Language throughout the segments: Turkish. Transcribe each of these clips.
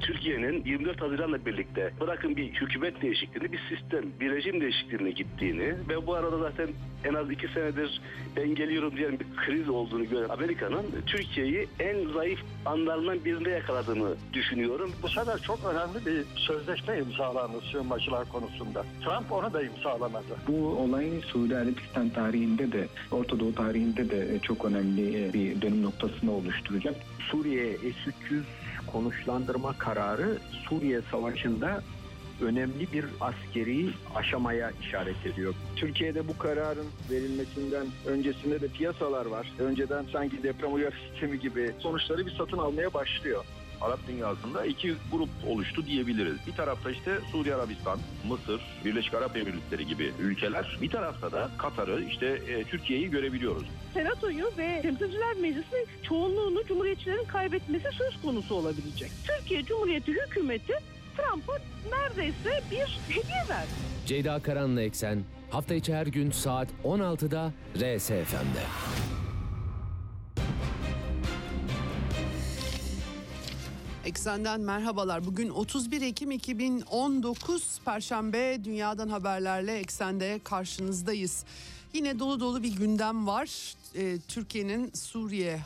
Türkiye'nin 24 Haziran'la birlikte bırakın bir hükümet değişikliğini, bir sistem, bir rejim değişikliğine gittiğini ve bu arada zaten en az 2 senedir ben geliyorum diyen bir kriz olduğunu gören Amerika'nın Türkiye'yi en zayıf anlarından birinde yakaladığını düşünüyorum. Bu sefer çok önemli bir sözleşme imzalandı sığınmacılar konusunda. Trump onu da imzalamadı. Bu olay Suudi Arabistan tarihinde de, Orta Doğu tarihinde de çok önemli bir dönüm noktasını oluşturacak. Suriye S-300 konuşlandırma kararı Suriye Savaşı'nda önemli bir askeri aşamaya işaret ediyor. Türkiye'de bu kararın verilmesinden öncesinde de piyasalar var. Önceden sanki deprem uyarı sistemi gibi sonuçları bir satın almaya başlıyor. Arap dünyasında iki grup oluştu diyebiliriz. Bir tarafta işte Suudi Arabistan, Mısır, Birleşik Arap Emirlikleri gibi ülkeler. Bir tarafta da Katar'ı, Türkiye'yi görebiliyoruz. Senatoyu ve Temsilciler Meclisi'nin çoğunluğunu Cumhuriyetçilerin kaybetmesi söz konusu olabilecek. Türkiye Cumhuriyeti hükümeti Trump'a neredeyse bir hediye verdi. Ceyda Karan'la Eksen hafta içi her gün saat 16'da RSFM'de. Eksen'den merhabalar. Bugün 31 Ekim 2019 Perşembe. Dünyadan haberlerle Eksen'de karşınızdayız. Yine dolu dolu bir gündem var. Türkiye'nin Suriye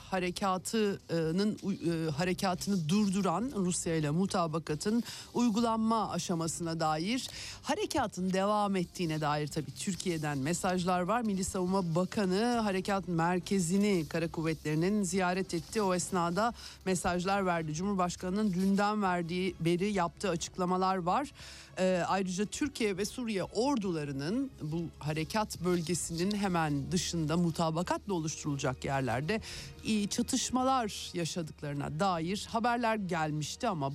harekatını durduran Rusya ile mutabakatın uygulanma aşamasına dair, harekatın devam ettiğine dair tabii Türkiye'den mesajlar var. Milli Savunma Bakanı harekat merkezini Kara Kuvvetleri'nin ziyaret etti. O esnada mesajlar verdi. Cumhurbaşkanı'nın dünden beri yaptığı açıklamalar var. Ayrıca Türkiye ve Suriye ordularının bu harekat bölgesinin hemen dışında mutabakatla oluşturulacak yerlerde çatışmalar yaşadıklarına dair haberler gelmişti ama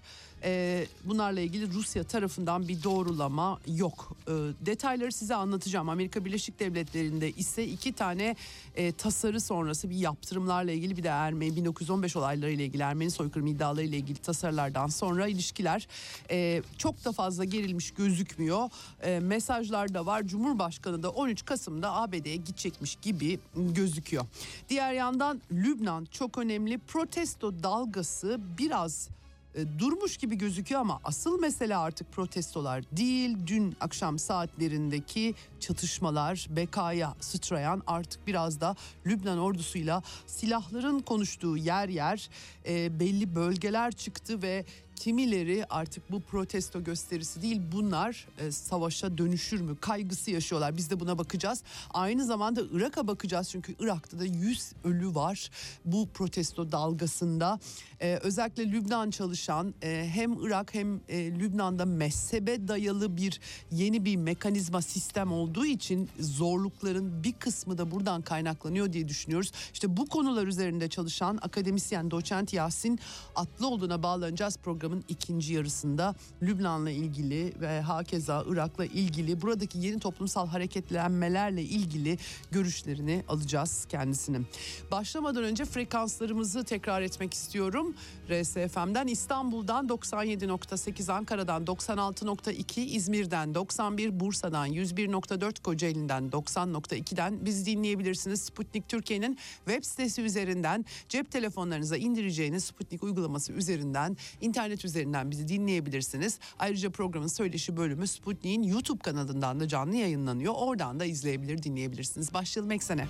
bunlarla ilgili Rusya tarafından bir doğrulama yok. Detayları size anlatacağım. Amerika Birleşik Devletleri'nde ise 2 tane tasarı sonrası bir yaptırımlarla ilgili, bir de 1915 olaylarıyla ilgili, Ermeni soykırımı iddialarıyla ilgili tasarılardan sonra ilişkiler çok da fazla gerilmiş gözükmüyor. Mesajlar da var. Cumhurbaşkanı da 13 Kasım'da ABD'ye gidecekmiş gibi gözüküyor. Diğer yandan Lübnan çok önemli. Protesto dalgası biraz durmuş gibi gözüküyor ama asıl mesele artık protestolar değil. Dün akşam saatlerindeki çatışmalar, bekaya sıçrayan, artık biraz da Lübnan ordusuyla silahların konuştuğu yer belli bölgeler çıktı ve kimileri artık bu protesto gösterisi değil, bunlar savaşa dönüşür mü kaygısı yaşıyorlar. Biz de buna bakacağız. Aynı zamanda Irak'a bakacağız çünkü Irak'ta da 100 ölü var bu protesto dalgasında. Özellikle Lübnan çalışan hem Irak hem Lübnan'da mezhebe dayalı yeni bir mekanizma, sistem olduğu için zorlukların bir kısmı da buradan kaynaklanıyor diye düşünüyoruz. İşte bu konular üzerinde çalışan akademisyen doçent Yasin Atlıoğlu'na bağlanacağız programın ikinci yarısında. Lübnan'la ilgili ve hakeza Irak'la ilgili, buradaki yeni toplumsal hareketlenmelerle ilgili görüşlerini alacağız kendisinin. Başlamadan önce frekanslarımızı tekrar etmek istiyorum. RSFM'den İstanbul'dan 97.8, Ankara'dan 96.2, İzmir'den 91, Bursa'dan 101.4, Kocaeli'nden 90.2'den bizi dinleyebilirsiniz. Sputnik Türkiye'nin web sitesi üzerinden, cep telefonlarınıza indireceğiniz Sputnik uygulaması üzerinden, internet üzerinden bizi dinleyebilirsiniz. Ayrıca programın söyleşi bölümü Sputnik'in YouTube kanalından da canlı yayınlanıyor. Oradan da izleyebilir, dinleyebilirsiniz. Başlayalım Eksen'e.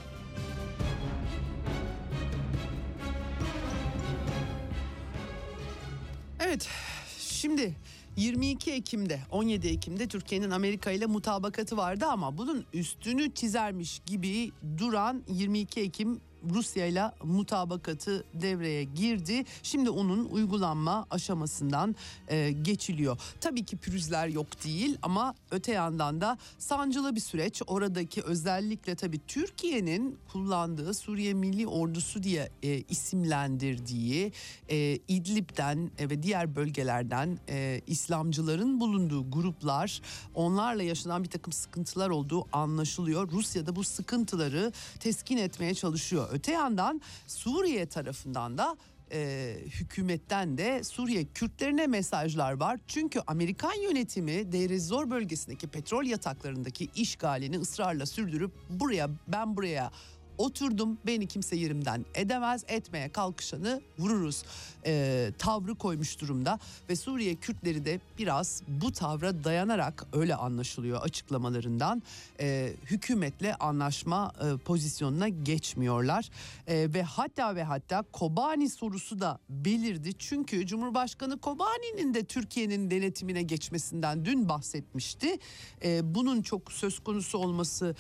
Evet, şimdi 22 Ekim'de, 17 Ekim'de Türkiye'nin Amerika ile mutabakatı vardı ama bunun üstünü çizermiş gibi duran 22 Ekim Rusya ile mutabakatı devreye girdi. Şimdi onun uygulanma aşamasından geçiliyor. Tabii ki pürüzler yok değil ama öte yandan da sancılı bir süreç. Oradaki özellikle tabii Türkiye'nin kullandığı Suriye Milli Ordusu diye isimlendirdiği İdlib'den ve diğer bölgelerden İslamcıların bulunduğu gruplar, onlarla yaşanan bir takım sıkıntılar olduğu anlaşılıyor. Rusya da bu sıkıntıları teskin etmeye çalışıyor. Öte yandan Suriye tarafından da hükümetten de Suriye Kürtlerine mesajlar var. Çünkü Amerikan yönetimi Deir ez-Zor bölgesindeki petrol yataklarındaki işgalini ısrarla sürdürüp buraya oturdum, beni kimse yerimden edemez, etmeye kalkışanı vururuz tavrı koymuş durumda ve Suriye Kürtleri de biraz bu tavra dayanarak, öyle anlaşılıyor açıklamalarından, hükümetle anlaşma pozisyonuna geçmiyorlar ve hatta Kobani sorusu da belirdi. Çünkü Cumhurbaşkanı Kobani'nin de Türkiye'nin denetimine geçmesinden dün bahsetmişti. Bunun çok söz konusu olması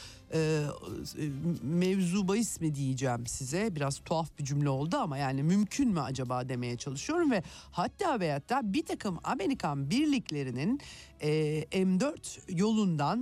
mevzu bahis mi diyeceğim size, biraz tuhaf bir cümle oldu ama yani mümkün mü acaba demeye çalışıyorum ve hatta bir takım Amerikan birliklerinin M4 yolundan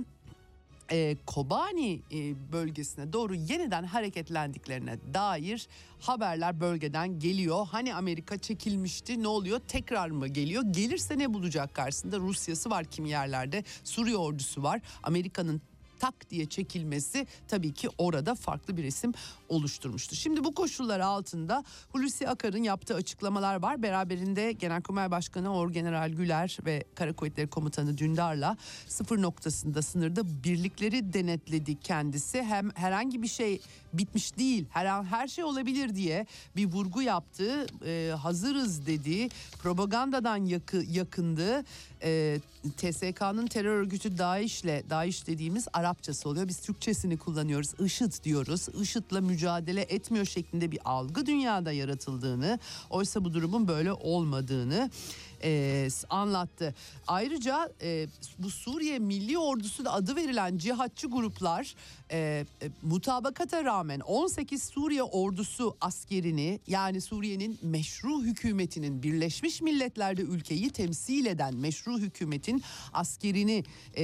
Kobani bölgesine doğru yeniden hareketlendiklerine dair haberler bölgeden geliyor. Hani Amerika çekilmişti, ne oluyor, tekrar mı geliyor? Gelirse ne bulacak karşısında? Rusya'sı var kimi yerlerde, Suriye ordusu var. Amerika'nın tak diye çekilmesi tabii ki orada farklı bir resim oluşturmuştu. Şimdi bu koşullar altında Hulusi Akar'ın yaptığı açıklamalar var. Beraberinde Genelkurmay Başkanı Orgeneral Güler ve Kara Kuvvetleri Komutanı Dündar'la sıfır noktasında, sınırda birlikleri denetledi kendisi. Hem herhangi bir şey bitmiş değil, her şey olabilir diye bir vurgu yaptı. Hazırız dedi. Propagandadan yakındı. TSK'nın terör örgütü DAEŞ dediğimiz Arapçası oluyor. Biz Türkçesini kullanıyoruz. IŞİD diyoruz. IŞİD'le mücadele etmiyor şeklinde bir algı dünyada yaratıldığını, oysa bu durumun böyle olmadığını anlattı. Ayrıca bu Suriye Milli Ordusu da adı verilen cihatçı gruplar mutabakata rağmen 18 Suriye ordusu askerini, yani Suriye'nin meşru hükümetinin, Birleşmiş Milletler'de ülkeyi temsil eden meşru hükümetin askerini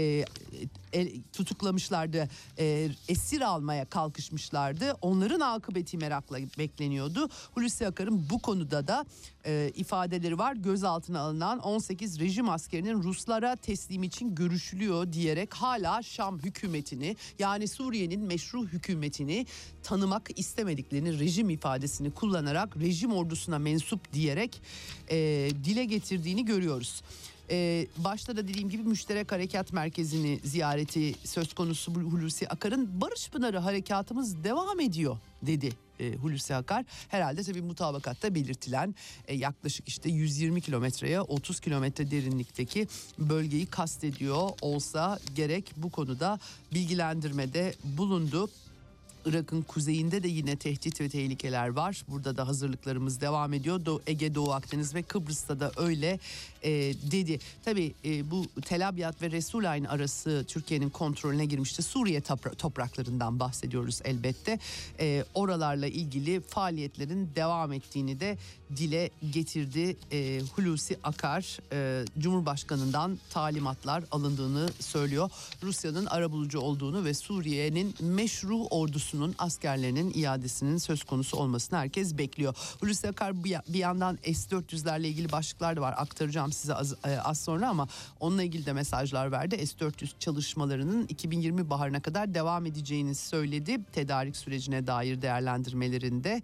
tutuklamışlardı, esir almaya kalkışmışlardı. Onların akıbeti merakla bekleniyordu. Hulusi Akar'ın bu konuda da ifadeleri var. Gözaltına alınan 18 rejim askerinin Ruslara teslim için görüşülüyor diyerek hala Şam hükümetini, yani Suriye'nin meşru hükümetini tanımak istemediklerini, rejim ifadesini kullanarak rejim ordusuna mensup diyerek dile getirdiğini görüyoruz. Başta da dediğim gibi Müşterek Harekat Merkezi'ni ziyareti söz konusu Hulusi Akar'ın. Barış Pınarı harekatımız devam ediyor dedi Hulusi Akar. Herhalde tabii mutabakatta belirtilen yaklaşık işte 120 kilometreye 30 kilometre derinlikteki bölgeyi kastediyor olsa gerek, bu konuda bilgilendirmede bulundu. Irak'ın kuzeyinde de yine tehdit ve tehlikeler var. Burada da hazırlıklarımız devam ediyor. Ege, Doğu Akdeniz ve Kıbrıs'ta da öyle dedi. Tabii bu Tel Abyad ve Resulayn arası Türkiye'nin kontrolüne girmişti. Suriye topraklarından bahsediyoruz elbette. Oralarla ilgili faaliyetlerin devam ettiğini de dile getirdi Hulusi Akar. Cumhurbaşkanından talimatlar alındığını söylüyor. Rusya'nın arabulucu olduğunu ve Suriye'nin meşru ordusunun askerlerinin iadesinin söz konusu olmasını herkes bekliyor. Hulusi Akar bir yandan S-400'lerle ilgili başlıklar da var, aktaracağım size az sonra, ama onunla ilgili de mesajlar verdi. S-400 çalışmalarının 2020 baharına kadar devam edeceğini söyledi. Tedarik sürecine dair değerlendirmelerinde.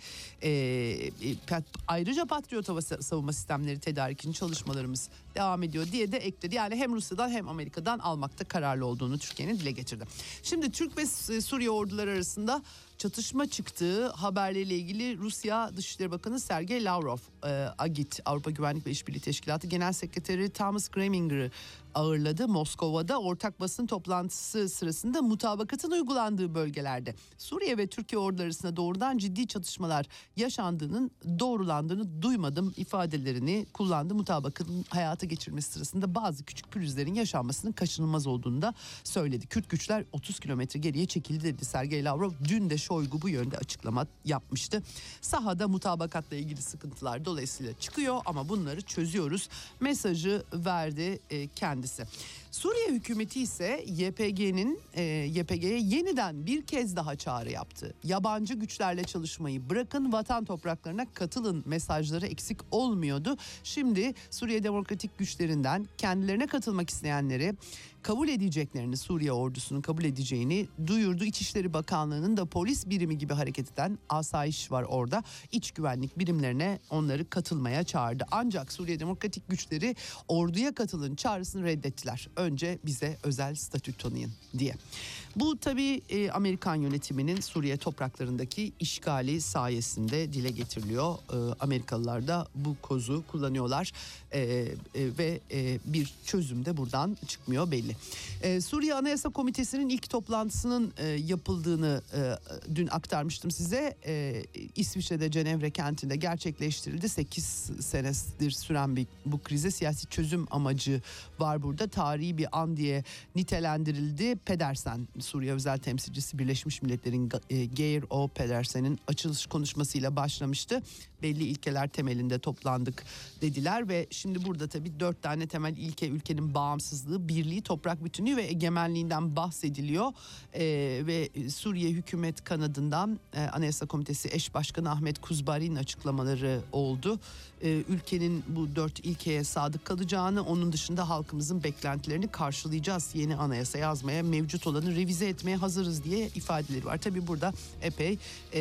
Ayrıca Patriot hava savunma sistemleri tedarikinin çalışmalarımız devam ediyor diye de ekledi. Yani hem Rusya'dan hem Amerika'dan almakta kararlı olduğunu Türkiye'nin dile getirdi. Şimdi Türk ve Suriye orduları arasında çatışma çıktığı haberleriyle ilgili Rusya Dışişleri Bakanı Sergey Lavrov, AGİT, Avrupa Güvenlik ve İşbirliği Teşkilatı Genel Sekreteri Thomas Greminger'ı ağırladı. Moskova'da ortak basın toplantısı sırasında mutabakatın uygulandığı bölgelerde Suriye ve Türkiye orduları arasında doğrudan ciddi çatışmalar yaşandığının doğrulandığını duymadım ifadelerini kullandı. Mutabakatın hayata geçirilmesi sırasında bazı küçük pürüzlerin yaşanmasının kaçınılmaz olduğunu da söyledi. Kürt güçler 30 kilometre geriye çekildi dedi Sergey Lavrov. Dün de Şoygu bu yönde açıklama yapmıştı. Sahada mutabakatla ilgili sıkıntılar dolayısıyla çıkıyor ama bunları çözüyoruz mesajı verdi kendisi. Suriye hükümeti ise YPG'ye yeniden bir kez daha çağrı yaptı. Yabancı güçlerle çalışmayı bırakın, vatan topraklarına katılın mesajları eksik olmuyordu. Şimdi Suriye Demokratik Güçlerinden kendilerine katılmak isteyenleri kabul edeceklerini, Suriye ordusunun kabul edeceğini duyurdu. İçişleri Bakanlığı'nın da polis polis birimi gibi hareket eden asayiş var orada. İç güvenlik birimlerine onları katılmaya çağırdı. Ancak Suriye Demokratik Güçleri orduya katılın çağrısını reddettiler. Önce bize özel statü tanıyın diye. Bu tabii Amerikan yönetiminin Suriye topraklarındaki işgali sayesinde dile getiriliyor. Amerikalılar da bu kozu kullanıyorlar ve bir çözüm de buradan çıkmıyor belli. Suriye Anayasa Komitesi'nin ilk toplantısının yapıldığını dün aktarmıştım size. İsviçre'de Cenevre kentinde gerçekleştirildi. 8 senedir süren bu krize siyasi çözüm amacı var burada. Tarihi bir an diye nitelendirildi. Pedersen, Suriye özel temsilcisi, Birleşmiş Milletler'in Geir O. Pedersen'in açılış konuşmasıyla başlamıştı. Belli ilkeler temelinde toplandık dediler ve şimdi burada tabii 4 tane temel ilke, ülkenin bağımsızlığı, birliği, toprak bütünlüğü ve egemenliğinden bahsediliyor. Ve Suriye hükümet kanadından Anayasa Komitesi eş başkanı Ahmet Kuzbari'nin açıklamaları oldu. Ülkenin bu 4 ilkeye sadık kalacağını, onun dışında halkımızın beklentilerini karşılayacağız. Yeni anayasa yazmaya, mevcut olanı revize etmeye hazırız diye ifadeleri var. Tabii burada epey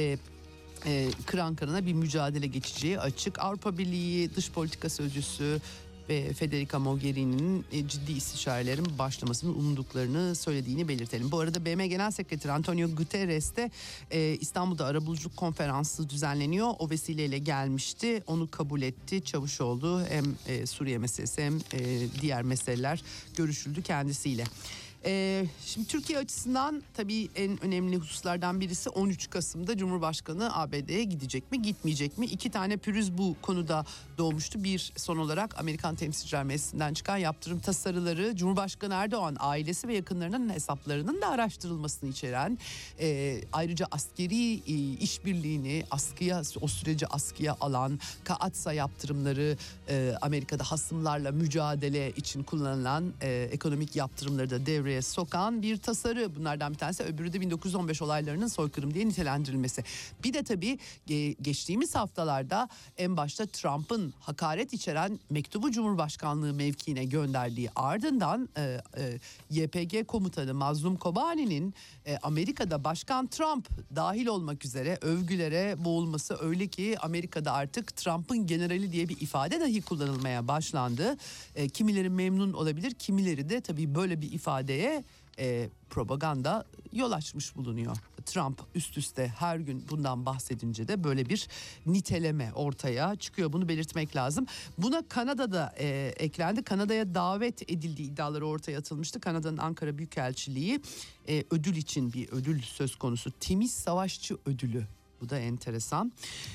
kıran kırana bir mücadele geçeceği açık. Avrupa Birliği Dış Politika Sözcüsü ve Federica Mogherini'nin ciddi istişarelerin başlamasını umduklarını söylediğini belirtelim. Bu arada BM Genel Sekreteri Antonio Guterres de İstanbul'da arabuluculuk konferansı düzenleniyor. O vesileyle gelmişti. Onu kabul etti. Çavuşoğlu hem Suriye meselesi hem diğer meseleler görüşüldü kendisiyle. Şimdi Türkiye açısından tabii en önemli hususlardan birisi 13 Kasım'da Cumhurbaşkanı ABD'ye gidecek mi, gitmeyecek mi? 2 tane pürüz bu konuda doğmuştu. Bir, son olarak Amerikan Temsilciler Meclisi'nden çıkan yaptırım tasarıları, Cumhurbaşkanı Erdoğan ailesi ve yakınlarının hesaplarının da araştırılmasını içeren, ayrıca askeri işbirliğini o süreci askıya alan Kaatsa yaptırımları, Amerika'da hasımlarla mücadele için kullanılan ekonomik yaptırımları da devreye sokan bir tasarı. Bunlardan bir tanesi, öbürü de 1915 olaylarının soykırım diye nitelendirilmesi. Bir de tabii geçtiğimiz haftalarda en başta Trump'ın hakaret içeren mektubu Cumhurbaşkanlığı mevkiine gönderdiği, ardından YPG komutanı Mazlum Kobani'nin Amerika'da Başkan Trump dahil olmak üzere övgülere boğulması, öyle ki Amerika'da artık Trump'ın generali diye bir ifade dahi kullanılmaya başlandı. Kimileri memnun olabilir, kimileri de tabii böyle bir ifadeye propaganda yol açmış bulunuyor. Trump üst üste her gün bundan bahsedince de böyle bir niteleme ortaya çıkıyor. Bunu belirtmek lazım. Buna Kanada'da eklendi. Kanada'ya davet edildiği iddiaları ortaya atılmıştı. Kanada'nın Ankara Büyükelçiliği ödül için bir ödül söz konusu. Temiz Savaşçı Ödülü. Bu da enteresan.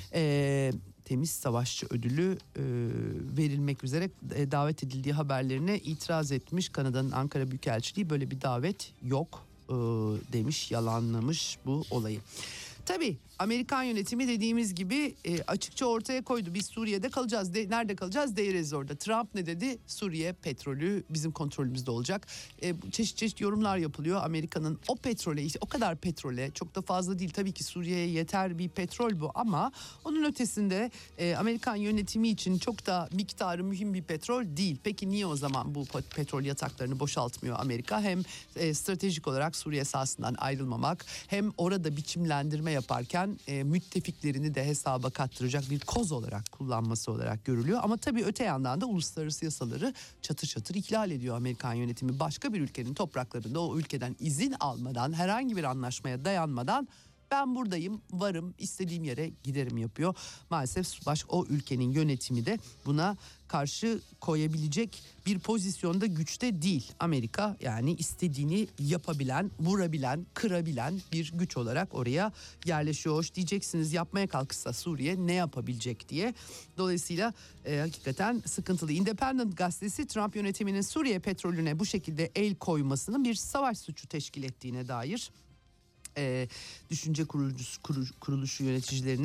Temiz Savaşçı Ödülü verilmek üzere davet edildiği haberlerine itiraz etmiş Kanada'nın Ankara Büyükelçiliği. Böyle bir davet yok demiş, yalanlamış bu olayı. Tabii Amerikan yönetimi dediğimiz gibi açıkça ortaya koydu. Biz Suriye'de kalacağız. Nerede kalacağız? Değeriz orada. Trump ne dedi? Suriye petrolü bizim kontrolümüzde olacak. Çeşit çeşit yorumlar yapılıyor. Amerika'nın o petrole, o kadar petrole, çok da fazla değil. Tabii ki Suriye'ye yeter bir petrol bu, ama onun ötesinde Amerikan yönetimi için çok da miktarı mühim bir petrol değil. Peki niye o zaman bu petrol yataklarını boşaltmıyor Amerika? Hem stratejik olarak Suriye sahasından ayrılmamak, hem orada biçimlendirme yaparken müttefiklerini de hesaba kattıracak bir koz olarak kullanması olarak görülüyor. Ama tabii öte yandan da uluslararası yasaları çatır çatır ihlal ediyor Amerikan yönetimi. Başka bir ülkenin topraklarında o ülkeden izin almadan, herhangi bir anlaşmaya dayanmadan ben buradayım, varım, istediğim yere giderim yapıyor. Maalesef o ülkenin yönetimi de buna karşı koyabilecek bir pozisyonda, güçte değil. Amerika yani istediğini yapabilen, vurabilen, kırabilen bir güç olarak oraya yerleşiyor. Hoş diyeceksiniz, yapmaya kalkışsa Suriye ne yapabilecek diye. Dolayısıyla hakikaten sıkıntılı. Independent gazetesi Trump yönetiminin Suriye petrolüne bu şekilde el koymasının bir savaş suçu teşkil ettiğine dair düşünce kuruluşu yöneticilerinin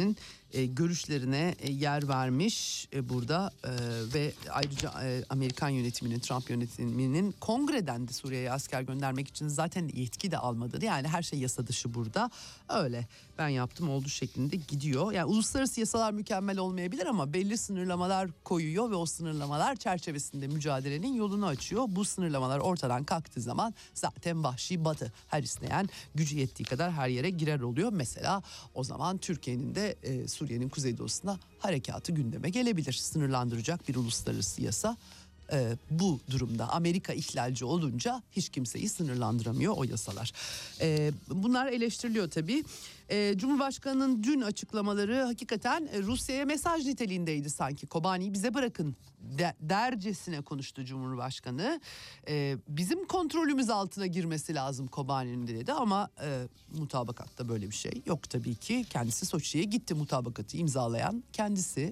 görüşlerine yer vermiş burada ve ayrıca Amerikan yönetiminin, Trump yönetiminin kongreden de Suriye'ye asker göndermek için zaten yetki de almadı. Yani her şey yasa dışı burada. Öyle ben yaptım oldu şeklinde gidiyor. Yani uluslararası yasalar mükemmel olmayabilir ama belli sınırlamalar koyuyor ve o sınırlamalar çerçevesinde mücadelenin yolunu açıyor. Bu sınırlamalar ortadan kalktığı zaman zaten vahşi batı her isteyen gücü yettiği kadar her yere girer oluyor. Mesela o zaman Türkiye'nin de Suriye'nin kuzeydoğusuna harekatı gündeme gelebilir. Sınırlandıracak bir uluslararası yasa. Bu durumda Amerika ihlalci olunca hiç kimseyi sınırlandıramıyor o yasalar. Bunlar eleştiriliyor tabii. Cumhurbaşkanı'nın dün açıklamaları hakikaten Rusya'ya mesaj niteliğindeydi sanki. Kobani'yi bize bırakın dercesine konuştu Cumhurbaşkanı. Bizim kontrolümüz altına girmesi lazım Kobani'nin dedi ama mutabakatta böyle bir şey yok tabii ki. Kendisi Soçi'ye gitti, mutabakatı imzalayan kendisi.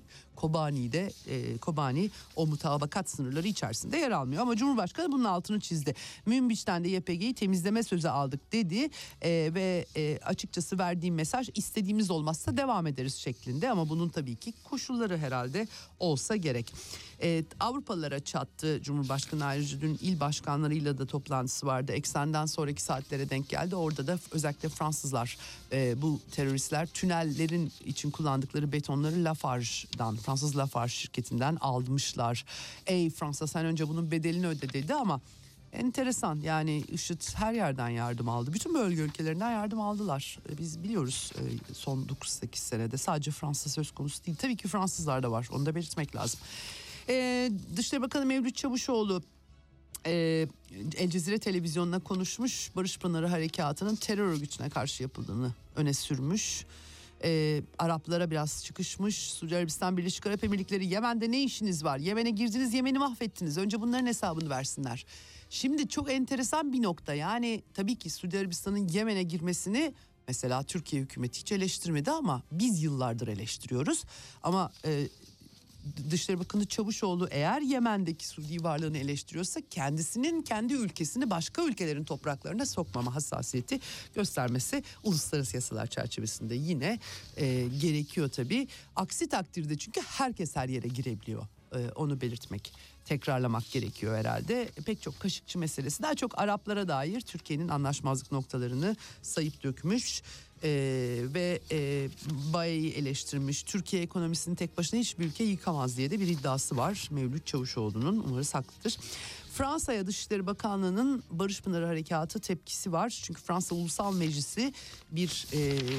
Kobani o mutabakat sınırları içerisinde yer almıyor ama Cumhurbaşkanı bunun altını çizdi. Münbiç'ten de YPG'yi temizleme sözü aldık dedi ve açıkçası verdiğim mesaj istediğimiz olmazsa devam ederiz şeklinde ama bunun tabii ki koşulları herhalde olsa gerek. Avrupalılara çattı Cumhurbaşkanı, ayrıca dün il başkanlarıyla da toplantısı vardı. Eksenden sonraki saatlere denk geldi. Orada da özellikle Fransızlar, bu teröristler tünellerin için kullandıkları betonları Lafarge'dan, Fransız Lafarge şirketinden almışlar. Ey Fransa sen önce bunun bedelini öde dedi ama enteresan, yani IŞİD her yerden yardım aldı. Bütün bölge ülkelerinden yardım aldılar. Biz biliyoruz son 9-8 senede sadece Fransa söz konusu değil. Tabii ki Fransızlar da var, onu da belirtmek lazım. Dışişleri Bakanı Mevlüt Çavuşoğlu El Cezire televizyonuna konuşmuş. Barış Pınarı Harekatı'nın terör örgütüne karşı yapıldığını öne sürmüş. Araplara biraz çıkışmış. Suudi Arabistan, Birleşik Arap Emirlikleri, Yemen'de ne işiniz var? Yemen'e girdiniz, Yemen'i mahvettiniz. Önce bunların hesabını versinler. Şimdi çok enteresan bir nokta, yani tabii ki Suudi Arabistan'ın Yemen'e girmesini mesela Türkiye hükümeti hiç eleştirmedi ama biz yıllardır eleştiriyoruz. Ama Dışişleri Bakanı Çavuşoğlu eğer Yemen'deki Suudi varlığını eleştiriyorsa kendisinin kendi ülkesini başka ülkelerin topraklarına sokmama hassasiyeti göstermesi uluslararası yasalar çerçevesinde yine gerekiyor tabii. Aksi takdirde çünkü herkes her yere girebiliyor. Onu belirtmek, tekrarlamak gerekiyor herhalde. Pek çok Kaşıkçı meselesi daha çok Araplara dair Türkiye'nin anlaşmazlık noktalarını sayıp dökmüş. Ve bayağı eleştirmiş. Türkiye ekonomisini tek başına hiçbir ülke yıkamaz diye de bir iddiası var Mevlüt Çavuşoğlu'nun. Umarız haklıdır. Fransa'ya Dışişleri Bakanlığı'nın Barış Pınarı Harekatı tepkisi var. Çünkü Fransa Ulusal Meclisi bir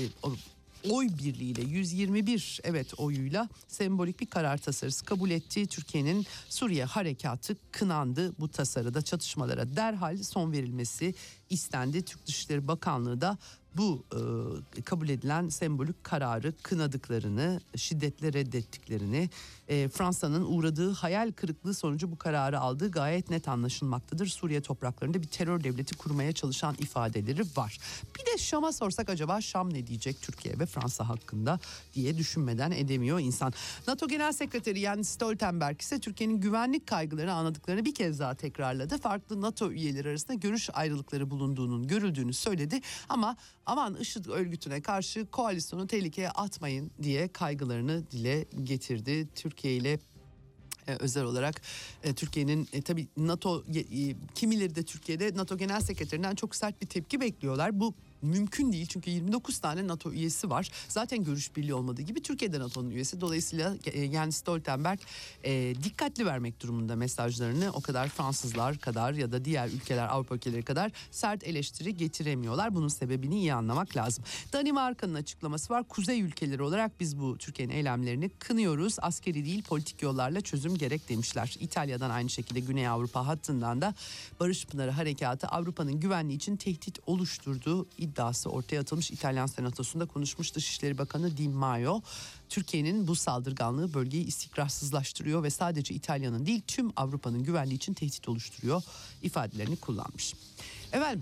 oy birliğiyle 121 oyuyla sembolik bir karar tasarısı kabul etti. Türkiye'nin Suriye harekatı kınandı. Bu tasarıda çatışmalara derhal son verilmesi istendi. Türk Dışişleri Bakanlığı da bu kabul edilen sembolik kararı kınadıklarını, şiddetle reddettiklerini, Fransa'nın uğradığı hayal kırıklığı sonucu bu kararı aldığı gayet net anlaşılmaktadır. Suriye topraklarında bir terör devleti kurmaya çalışan ifadeleri var. Bir de Şam'a sorsak acaba Şam ne diyecek Türkiye ve Fransa hakkında diye düşünmeden edemiyor insan. NATO Genel Sekreteri Jens Stoltenberg ise Türkiye'nin güvenlik kaygılarını anladıklarını bir kez daha tekrarladı. Farklı NATO üyeleri arasında görüş ayrılıkları bulunduğunun görüldüğünü söyledi ama aman IŞİD örgütüne karşı koalisyonu tehlikeye atmayın diye kaygılarını dile getirdi. Türkiye ile özel olarak Türkiye'nin tabii NATO kimileri de Türkiye'de NATO Genel Sekreterinden çok sert bir tepki bekliyorlar. Bu mümkün değil çünkü 29 tane NATO üyesi var. Zaten görüş birliği olmadığı gibi Türkiye'de NATO'nun üyesi. Dolayısıyla Jens Stoltenberg dikkatli vermek durumunda mesajlarını. O kadar Fransızlar kadar ya da diğer ülkeler, Avrupa ülkeleri kadar sert eleştiri getiremiyorlar. Bunun sebebini iyi anlamak lazım. Danimarka'nın açıklaması var. Kuzey ülkeleri olarak biz bu Türkiye'nin eylemlerini kınıyoruz. Askeri değil politik yollarla çözüm gerek demişler. İtalya'dan aynı şekilde Güney Avrupa hattından da Barış Pınarı Harekatı Avrupa'nın güvenliği için tehdit oluşturduğu iddiası ortaya atılmış. İtalyan Senatosu'nda konuşmuş Dışişleri Bakanı Di Maio. Türkiye'nin bu saldırganlığı bölgeyi istikrarsızlaştırıyor ve sadece İtalya'nın değil tüm Avrupa'nın güvenliği için tehdit oluşturuyor ifadelerini kullanmış. Efendim,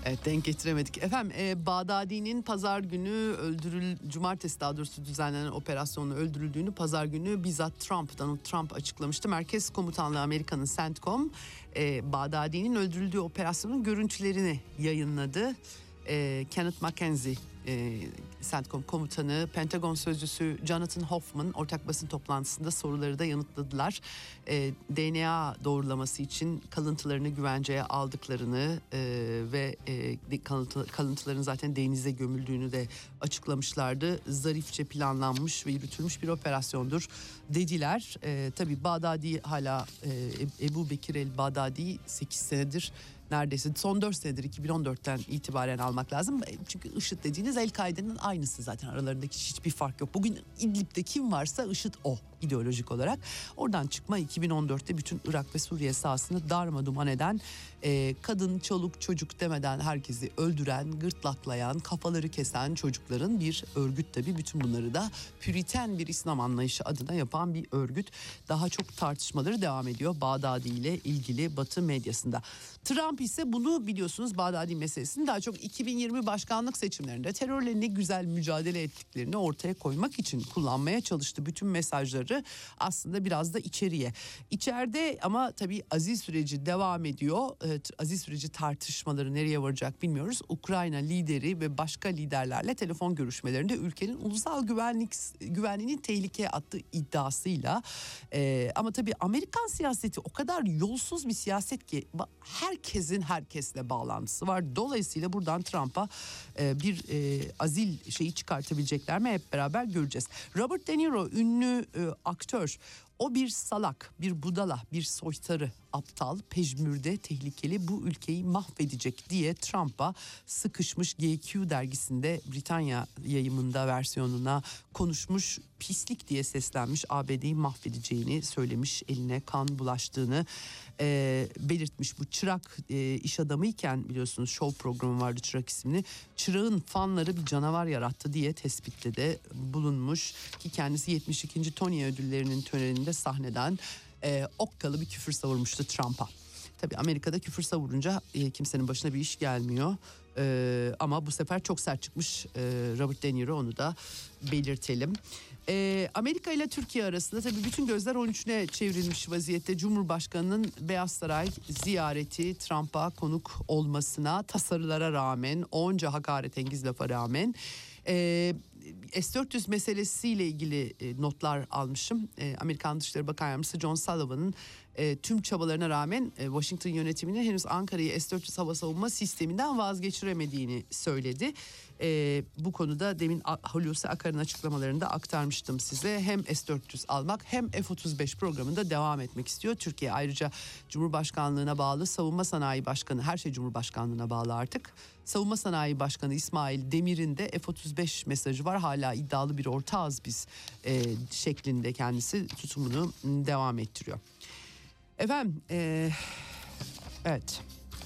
Evet, denk getiremedik. Efendim Bağdadi'nin pazar günü cumartesi daha doğrusu düzenlenen operasyonla öldürüldüğünü pazar günü bizzat Donald Trump açıklamıştı. Merkez Komutanlığı Amerika'nın CENTCOM Bağdadi'nin öldürüldüğü operasyonun görüntülerini yayınladı. Kenneth McKenzie CENTCOM komutanı, Pentagon sözcüsü Jonathan Hoffman ortak basın toplantısında soruları da yanıtladılar. DNA doğrulaması için kalıntılarını güvenceye aldıklarını ve kalıntıların zaten denize gömüldüğünü de açıklamışlardı. Zarifçe planlanmış ve yürütülmüş bir operasyondur dediler. Tabii Bağdadi hala Ebu Bekir el-Bağdadi 8 senedir neredeyse son 4 senedir 2014'ten itibaren almak lazım. Çünkü IŞİD dediğiniz El-Kaide'nin aynısı zaten, aralarındaki hiçbir fark yok. Bugün İdlib'de kim varsa IŞİD o ideolojik olarak. Oradan çıkma 2014'te bütün Irak ve Suriye sahasını darmaduman eden, kadın, çoluk, çocuk demeden herkesi öldüren, gırtlaklayan, kafaları kesen çocukların bir örgüt tabii. Bütün bunları da Püriten bir İslam anlayışı adına yapan bir örgüt. Daha çok tartışmaları devam ediyor Bağdadi ile ilgili Batı medyasında. Trump ise bunu biliyorsunuz, Bağdadi meselesini daha çok 2020 başkanlık seçimlerinde terörle ne güzel mücadele ettiklerini ortaya koymak için kullanmaya çalıştı. Bütün mesajları aslında biraz da içeriye. İçeride ama tabii aziz süreci devam ediyor. Aziz süreci tartışmaları nereye varacak bilmiyoruz. Ukrayna lideri ve başka liderlerle telefon görüşmelerinde ülkenin ulusal güvenliğini tehlikeye attığı iddiasıyla. Ama tabii Amerikan siyaseti o kadar yolsuz bir siyaset ki herkesin herkesle bağlantısı var. Dolayısıyla buradan Trump'a bir azil şeyi çıkartabilecekler mi hep beraber göreceğiz. Robert De Niro ünlü aktör. O bir salak, bir budala, bir soytarı, aptal, pejmürde, tehlikeli, bu ülkeyi mahvedecek diye Trump'a sıkışmış. GQ dergisinde Britanya yayımında versiyonuna konuşmuş, pislik diye seslenmiş, ABD'yi mahvedeceğini söylemiş, eline kan bulaştığını belirtmiş. Bu Çırak iş adamıyken biliyorsunuz show programı vardı Çırak isimli. Çırak'ın fanları bir canavar yarattı diye tespitte de bulunmuş ki kendisi 72. Tony ödüllerinin töreninde sahneden okkalı bir küfür savurmuştu Trump'a. Tabii Amerika'da küfür savurunca kimsenin başına bir iş gelmiyor. Ama bu sefer çok sert çıkmış Robert De Niro, onu da belirtelim. Amerika ile Türkiye arasında tabii bütün gözler 13'üne çevrilmiş vaziyette. Cumhurbaşkanının Beyaz Saray ziyareti, Trump'a konuk olmasına, tasarılara rağmen, onca hakaretengiz lafa rağmen S-400 meselesiyle ilgili notlar almışım. Amerikan Dışişleri Bakan Yardımcısı John Sullivan'ın tüm çabalarına rağmen Washington yönetiminin henüz Ankara'yı S-400 hava savunma sisteminden vazgeçiremediğini söyledi. Bu konuda demin Hulusi Akar'ın açıklamalarında aktarmıştım size. Hem S-400 almak hem F-35 programında devam etmek istiyor Türkiye. Ayrıca Cumhurbaşkanlığına bağlı Savunma Sanayi Başkanı, her şey Cumhurbaşkanlığına bağlı artık. Savunma Sanayi Başkanı İsmail Demir'in de F-35 mesajı var. Hala iddialı bir ortağız biz şeklinde kendisi tutumunu devam ettiriyor. Efendim, evet.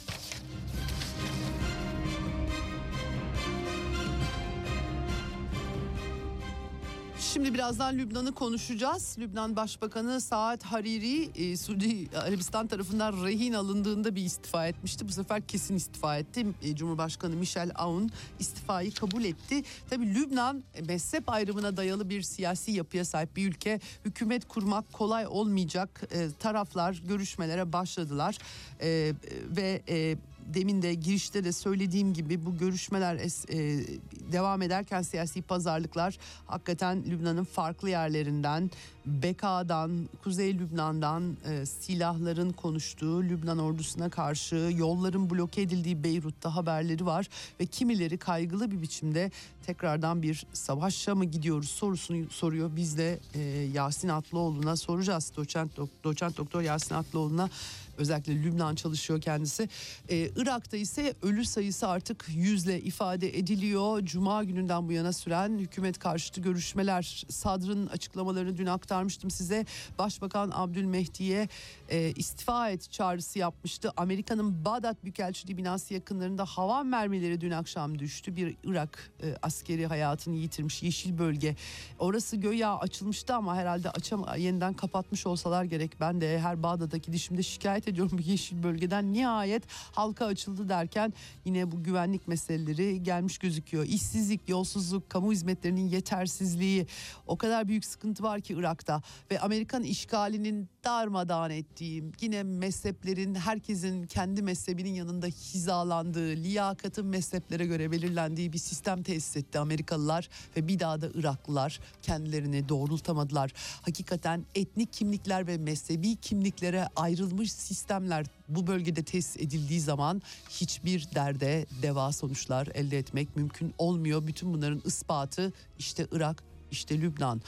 Şimdi birazdan Lübnan'ı konuşacağız. Lübnan Başbakanı Saad Hariri Suudi Arabistan tarafından rehin alındığında bir istifa etmişti. Bu sefer kesin istifa etti. Cumhurbaşkanı Michel Aoun istifayı kabul etti. Tabii Lübnan mezhep ayrımına dayalı bir siyasi yapıya sahip bir ülke. Hükümet kurmak kolay olmayacak. Taraflar görüşmelere başladılar ve demin de girişte de söylediğim gibi bu görüşmeler devam ederken siyasi pazarlıklar hakikaten Lübnan'ın farklı yerlerinden, Beka'dan, Kuzey Lübnan'dan silahların konuştuğu, Lübnan ordusuna karşı yolların bloke edildiği Beyrut'ta haberleri var ve kimileri kaygılı bir biçimde tekrardan bir savaşa mı gidiyoruz sorusunu soruyor. Biz de Yasin Atlıoğlu'na soracağız. Doçent Doktor Yasin Atlıoğlu'na, özellikle Lübnan çalışıyor kendisi. Irak'ta ise ölü sayısı artık 100'le ifade ediliyor. Cuma gününden bu yana süren hükümet karşıtı görüşmeler, Sadr'ın açıklamalarını dün aktarmıştık. aktarmıştım size. Başbakan Abdülmehdi'ye istifa et çağrısı yapmıştı. Amerika'nın Bağdat Büyükelçiliği binası yakınlarında hava mermileri dün akşam düştü. Bir Irak askeri hayatını yitirmiş yeşil bölge. Orası göya açılmıştı ama herhalde yeniden kapatmış olsalar gerek. Ben de her Bağdat'a gidişimde şikayet ediyorum bu yeşil bölgeden. Nihayet halka açıldı derken yine bu güvenlik meseleleri gelmiş gözüküyor. İşsizlik, yolsuzluk, kamu hizmetlerinin yetersizliği, o kadar büyük sıkıntı var ki Irak'ta ve Amerikan işgalinin darmadağın ettiği, yine mezheplerin, herkesin kendi mezhebinin yanında hizalandığı, liyakatın mezheplere göre belirlendiği bir sistem tesis etti Amerikalılar ve bir daha da Iraklılar kendilerini doğrultamadılar. Hakikaten etnik kimlikler ve mezhebi kimliklere ayrılmış sistemler bu bölgede tesis edildiği zaman hiçbir derde deva sonuçlar elde etmek mümkün olmuyor. Bütün bunların ispatı işte Irak, işte Lübnan.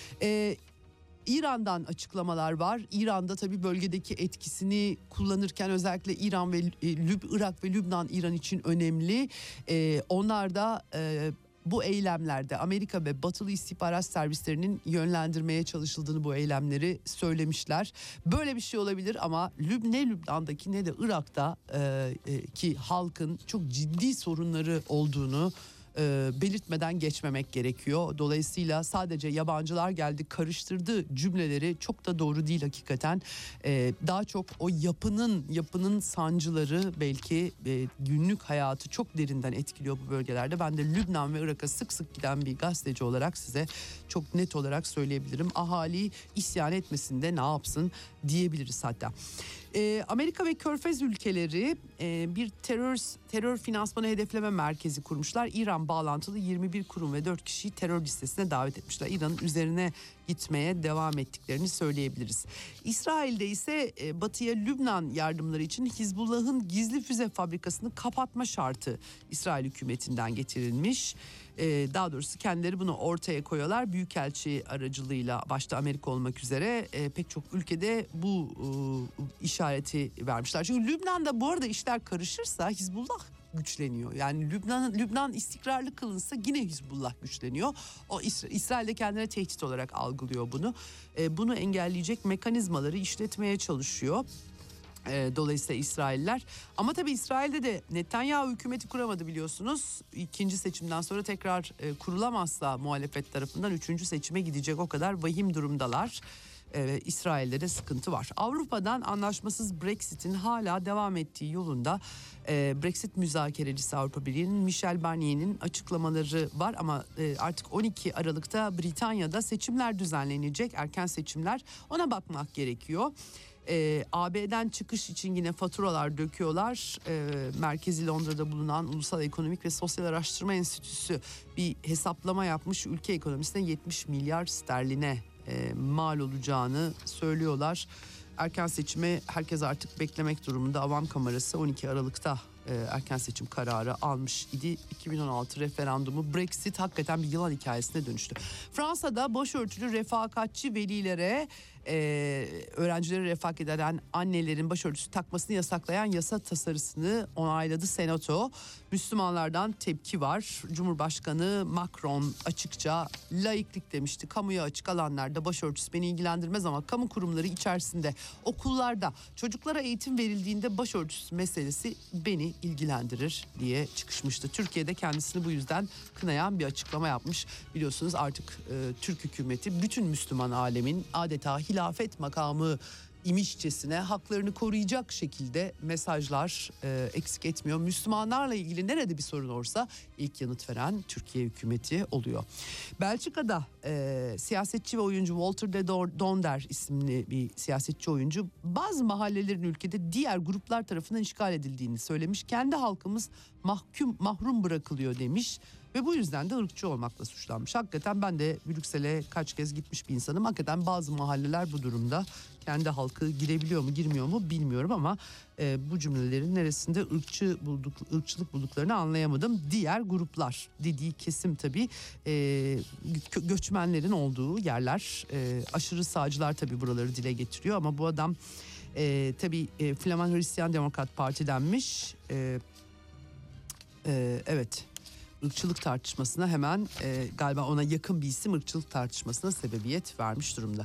İran'dan açıklamalar var. İran'da tabii bölgedeki etkisini kullanırken özellikle İran ve Irak ve Lübnan İran için önemli. Onlar da bu eylemlerde Amerika ve Batılı istihbarat servislerinin yönlendirmeye çalışıldığını bu eylemleri söylemişler. Böyle bir şey olabilir ama ne Lübnan'daki ne de Irak'ta ki halkın çok ciddi sorunları olduğunu belirtmeden geçmemek gerekiyor. Dolayısıyla sadece yabancılar geldi karıştırdı cümleleri çok da doğru değil hakikaten. Daha çok o yapının sancıları belki günlük hayatı çok derinden etkiliyor bu bölgelerde. Ben de Lübnan ve Irak'a sık sık giden bir gazeteci olarak size çok net olarak söyleyebilirim. Ahali isyan etmesinde ne yapsın diyebiliriz hatta. Amerika ve Körfez ülkeleri bir terör finansmanı hedefleme merkezi kurmuşlar. İran bağlantılı 21 kurum ve 4 kişiyi terör listesine davet etmişler. İran'ın üzerine gitmeye devam ettiklerini söyleyebiliriz. İsrail'de ise Batı'ya Lübnan yardımları için Hizbullah'ın gizli füze fabrikasını kapatma şartı İsrail hükümetinden getirilmiş. Daha doğrusu kendileri bunu ortaya koyuyorlar. Büyükelçi aracılığıyla başta Amerika olmak üzere pek çok ülkede bu işareti vermişler. Çünkü Lübnan'da bu arada işler karışırsa Hizbullah güçleniyor. Yani Lübnan istikrarlı kılınsa yine Hizbullah güçleniyor. O İsrail de kendine tehdit olarak algılıyor bunu. Bunu engelleyecek mekanizmaları işletmeye çalışıyor. Dolayısıyla İsrailler, ama tabii İsrail'de de Netanyahu hükümeti kuramadı biliyorsunuz. İkinci seçimden sonra tekrar kurulamazsa muhalefet tarafından 3. seçime gidecek, o kadar vahim durumdalar. İsrail'de de sıkıntı var. Avrupa'dan anlaşmasız Brexit'in hala devam ettiği yolunda Brexit müzakerecisi Avrupa Birliği'nin Michel Barnier'in açıklamaları var ama artık 12 Aralık'ta Britanya'da seçimler düzenlenecek, erken seçimler, ona bakmak gerekiyor. AB'den çıkış için yine faturalar döküyorlar. Merkezi Londra'da bulunan Ulusal Ekonomik ve Sosyal Araştırma Enstitüsü bir hesaplama yapmış. Ülke ekonomisine 70 milyar sterline mal olacağını söylüyorlar. Erken seçime herkes artık beklemek durumunda. Avam Kamerası 12 Aralık'ta erken seçim kararı almış idi. 2016 referandumu, Brexit hakikaten bir yılan hikayesine dönüştü. Fransa'da başörtülü refakatçi velilere, öğrencileri refakat eden annelerin başörtüsü takmasını yasaklayan yasa tasarısını onayladı Senato. Müslümanlardan tepki var. Cumhurbaşkanı Macron açıkça laiklik demişti. Kamuya açık alanlarda başörtüsü beni ilgilendirmez ama kamu kurumları içerisinde, okullarda çocuklara eğitim verildiğinde başörtüsü meselesi beni ilgilendirir diye çıkışmıştı. Türkiye'de kendisini bu yüzden kınayan bir açıklama yapmış. Biliyorsunuz artık Türk hükümeti bütün Müslüman alemin adeta hilafet makamı imişçesine haklarını koruyacak şekilde mesajlar eksik etmiyor. Müslümanlarla ilgili nerede bir sorun olursa ilk yanıt veren Türkiye hükümeti oluyor. Belçika'da siyasetçi ve oyuncu Walter de Donder isimli bir siyasetçi oyuncu bazı mahallelerin ülkede diğer gruplar tarafından işgal edildiğini söylemiş. Kendi halkımız mahrum bırakılıyor demiş. Ve bu yüzden de ırkçı olmakla suçlanmış. Hakikaten ben de Brüksel'e kaç kez gitmiş bir insanım. Hakikaten bazı mahalleler bu durumda. Kendi halkı girebiliyor mu girmiyor mu bilmiyorum ama bu cümlelerin neresinde ırkçılık bulduklarını anlayamadım. Diğer gruplar dediği kesim tabii göçmenlerin olduğu yerler. Aşırı sağcılar tabii buraları dile getiriyor ama bu adam tabii Flaman Hristiyan Demokrat Parti'denmiş. Evet. ırkçılık tartışmasına hemen galiba ona yakın bir isim ırkçılık tartışmasına sebebiyet vermiş durumda.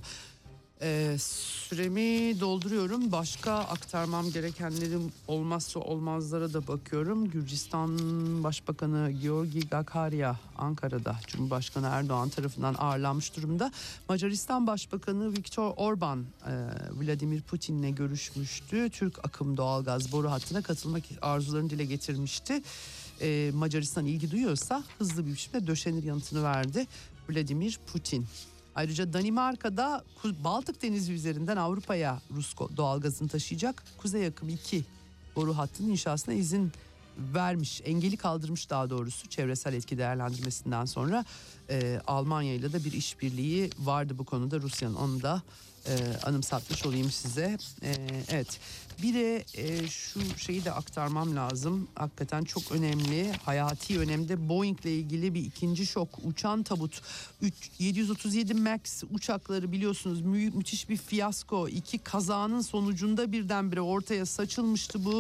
Süremi dolduruyorum. Başka aktarmam gerekenlerim olmazsa olmazlara da bakıyorum. Gürcistan Başbakanı Georgi Gakarya Ankara'da Cumhurbaşkanı Erdoğan tarafından ağırlanmış durumda. Macaristan Başbakanı Viktor Orban Vladimir Putin'le görüşmüştü. Türk akım doğalgaz boru hattına katılmak arzularını dile getirmişti. Macaristan ilgi duyuyorsa hızlı bir biçimde döşenir yanıtını verdi Vladimir Putin. Ayrıca Danimarka'da Baltık Denizi üzerinden Avrupa'ya Rus doğalgazını taşıyacak Kuzey Akım 2 boru hattının inşasına izin vermiş. Engeli kaldırmış daha doğrusu çevresel etki değerlendirmesinden sonra. Almanya ile de bir işbirliği vardı bu konuda Rusya'nın, onu da anımsatmış olayım size. Evet, bir de şu şeyi de aktarmam lazım. Hakikaten çok önemli, hayati önemde Boeing ile ilgili bir ikinci şok. Uçan tabut 737 MAX uçakları biliyorsunuz müthiş bir fiyasko. 2 kazanın sonucunda birdenbire ortaya saçılmıştı bu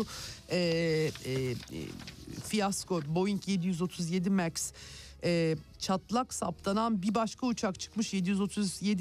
fiyasko. Boeing 737 MAX. Çatlak saptanan bir başka uçak çıkmış, 737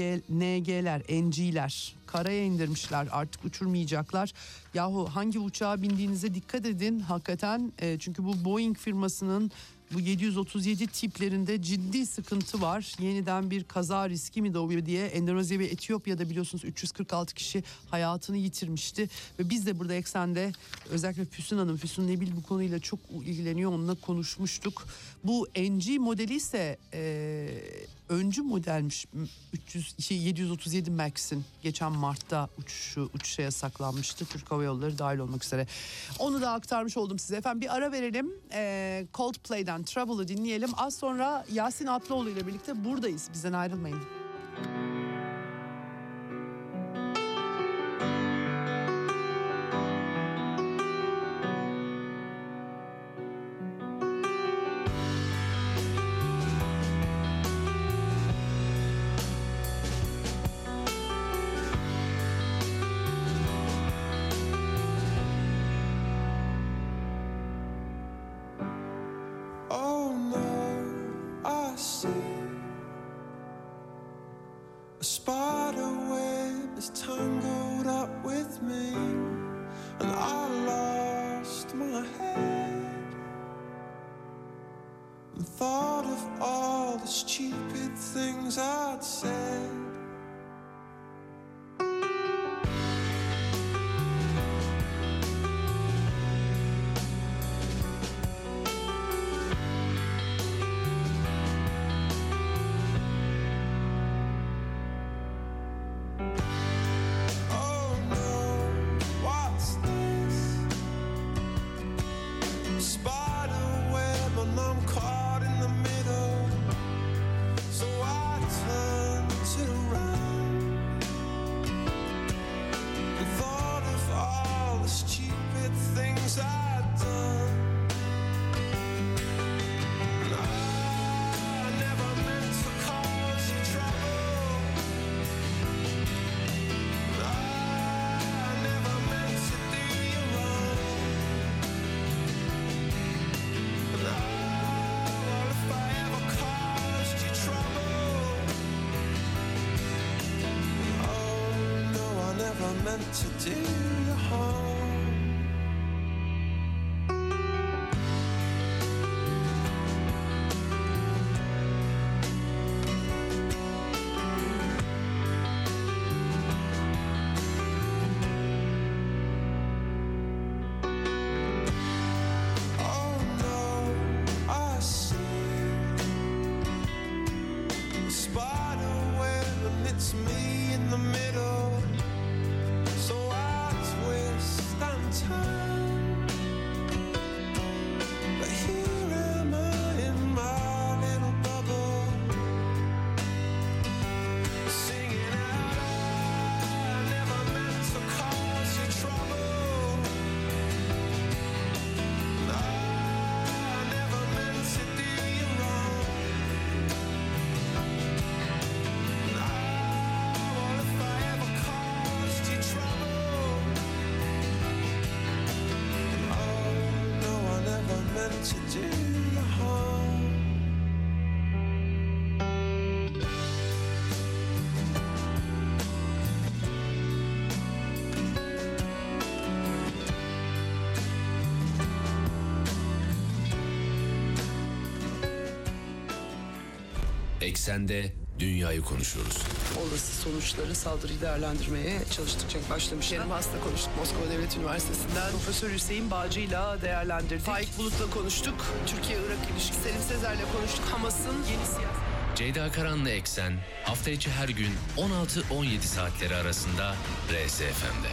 NG'ler karaya indirmişler, artık uçurmayacaklar. Yahu hangi uçağa bindiğinize dikkat edin hakikaten, çünkü bu Boeing firmasının bu 737 tiplerinde ciddi sıkıntı var. Yeniden bir kaza riski mi doğuyor diye Endonezya ve Etiyopya'da biliyorsunuz 346 kişi hayatını yitirmişti. Ve biz de burada Eksen'de özellikle Füsun Nebil bu konuyla çok ilgileniyor, onunla konuşmuştuk. Bu NG modeli ise öncü modelmiş. 737 MAX'in geçen Mart'ta uçuşa yasaklanmıştı. Türk Hava Yolları dahil olmak üzere. Onu da aktarmış oldum size. Efendim bir ara verelim. Coldplay'den Trouble'ı dinleyelim. Az sonra Yasin Atlıoğlu ile birlikte buradayız. Bizden ayrılmayın. To do you harm. Oh no, I see a spider web and it's me in the middle. So I twist and turn, but here am I in my little bubble, singing out, I never meant to cause you trouble. I never meant to do you wrong. I Eksende dünyayı konuşuyoruz. Olası sonuçları saldırıyı değerlendirmeye çalıştıkça başlamış. Kerim Has'la konuştuk. Moskova Devlet Üniversitesi'nden Profesör Hüseyin Bağcı'yla değerlendirdik. Faik Bulut'la konuştuk. Türkiye-Irak ilişkisi. Selim Sezer'le konuştuk. Hamas'ın yeni siyaset. Ceyda Karan'la Eksen hafta içi her gün 16-17 saatleri arasında RSFM'de.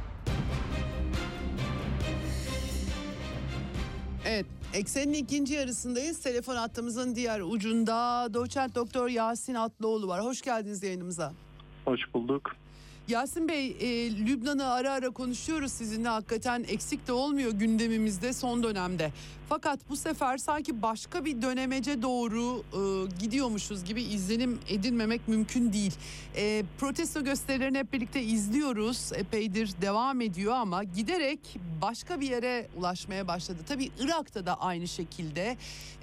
Evet, Eksen'in ikinci yarısındayız. Telefon hattımızın diğer ucunda Doçent Doktor Yasin Atlıoğlu var. Hoş geldiniz yayınımıza. Hoş bulduk. Yasin Bey, Lübnan'ı ara ara konuşuyoruz sizinle. Hakikaten eksik de olmuyor gündemimizde son dönemde. Fakat bu sefer sanki başka bir dönemece doğru gidiyormuşuz gibi izlenim edinmemek mümkün değil. Protesto gösterilerini hep birlikte izliyoruz. Epeydir devam ediyor ama giderek başka bir yere ulaşmaya başladı. Tabii Irak'ta da aynı şekilde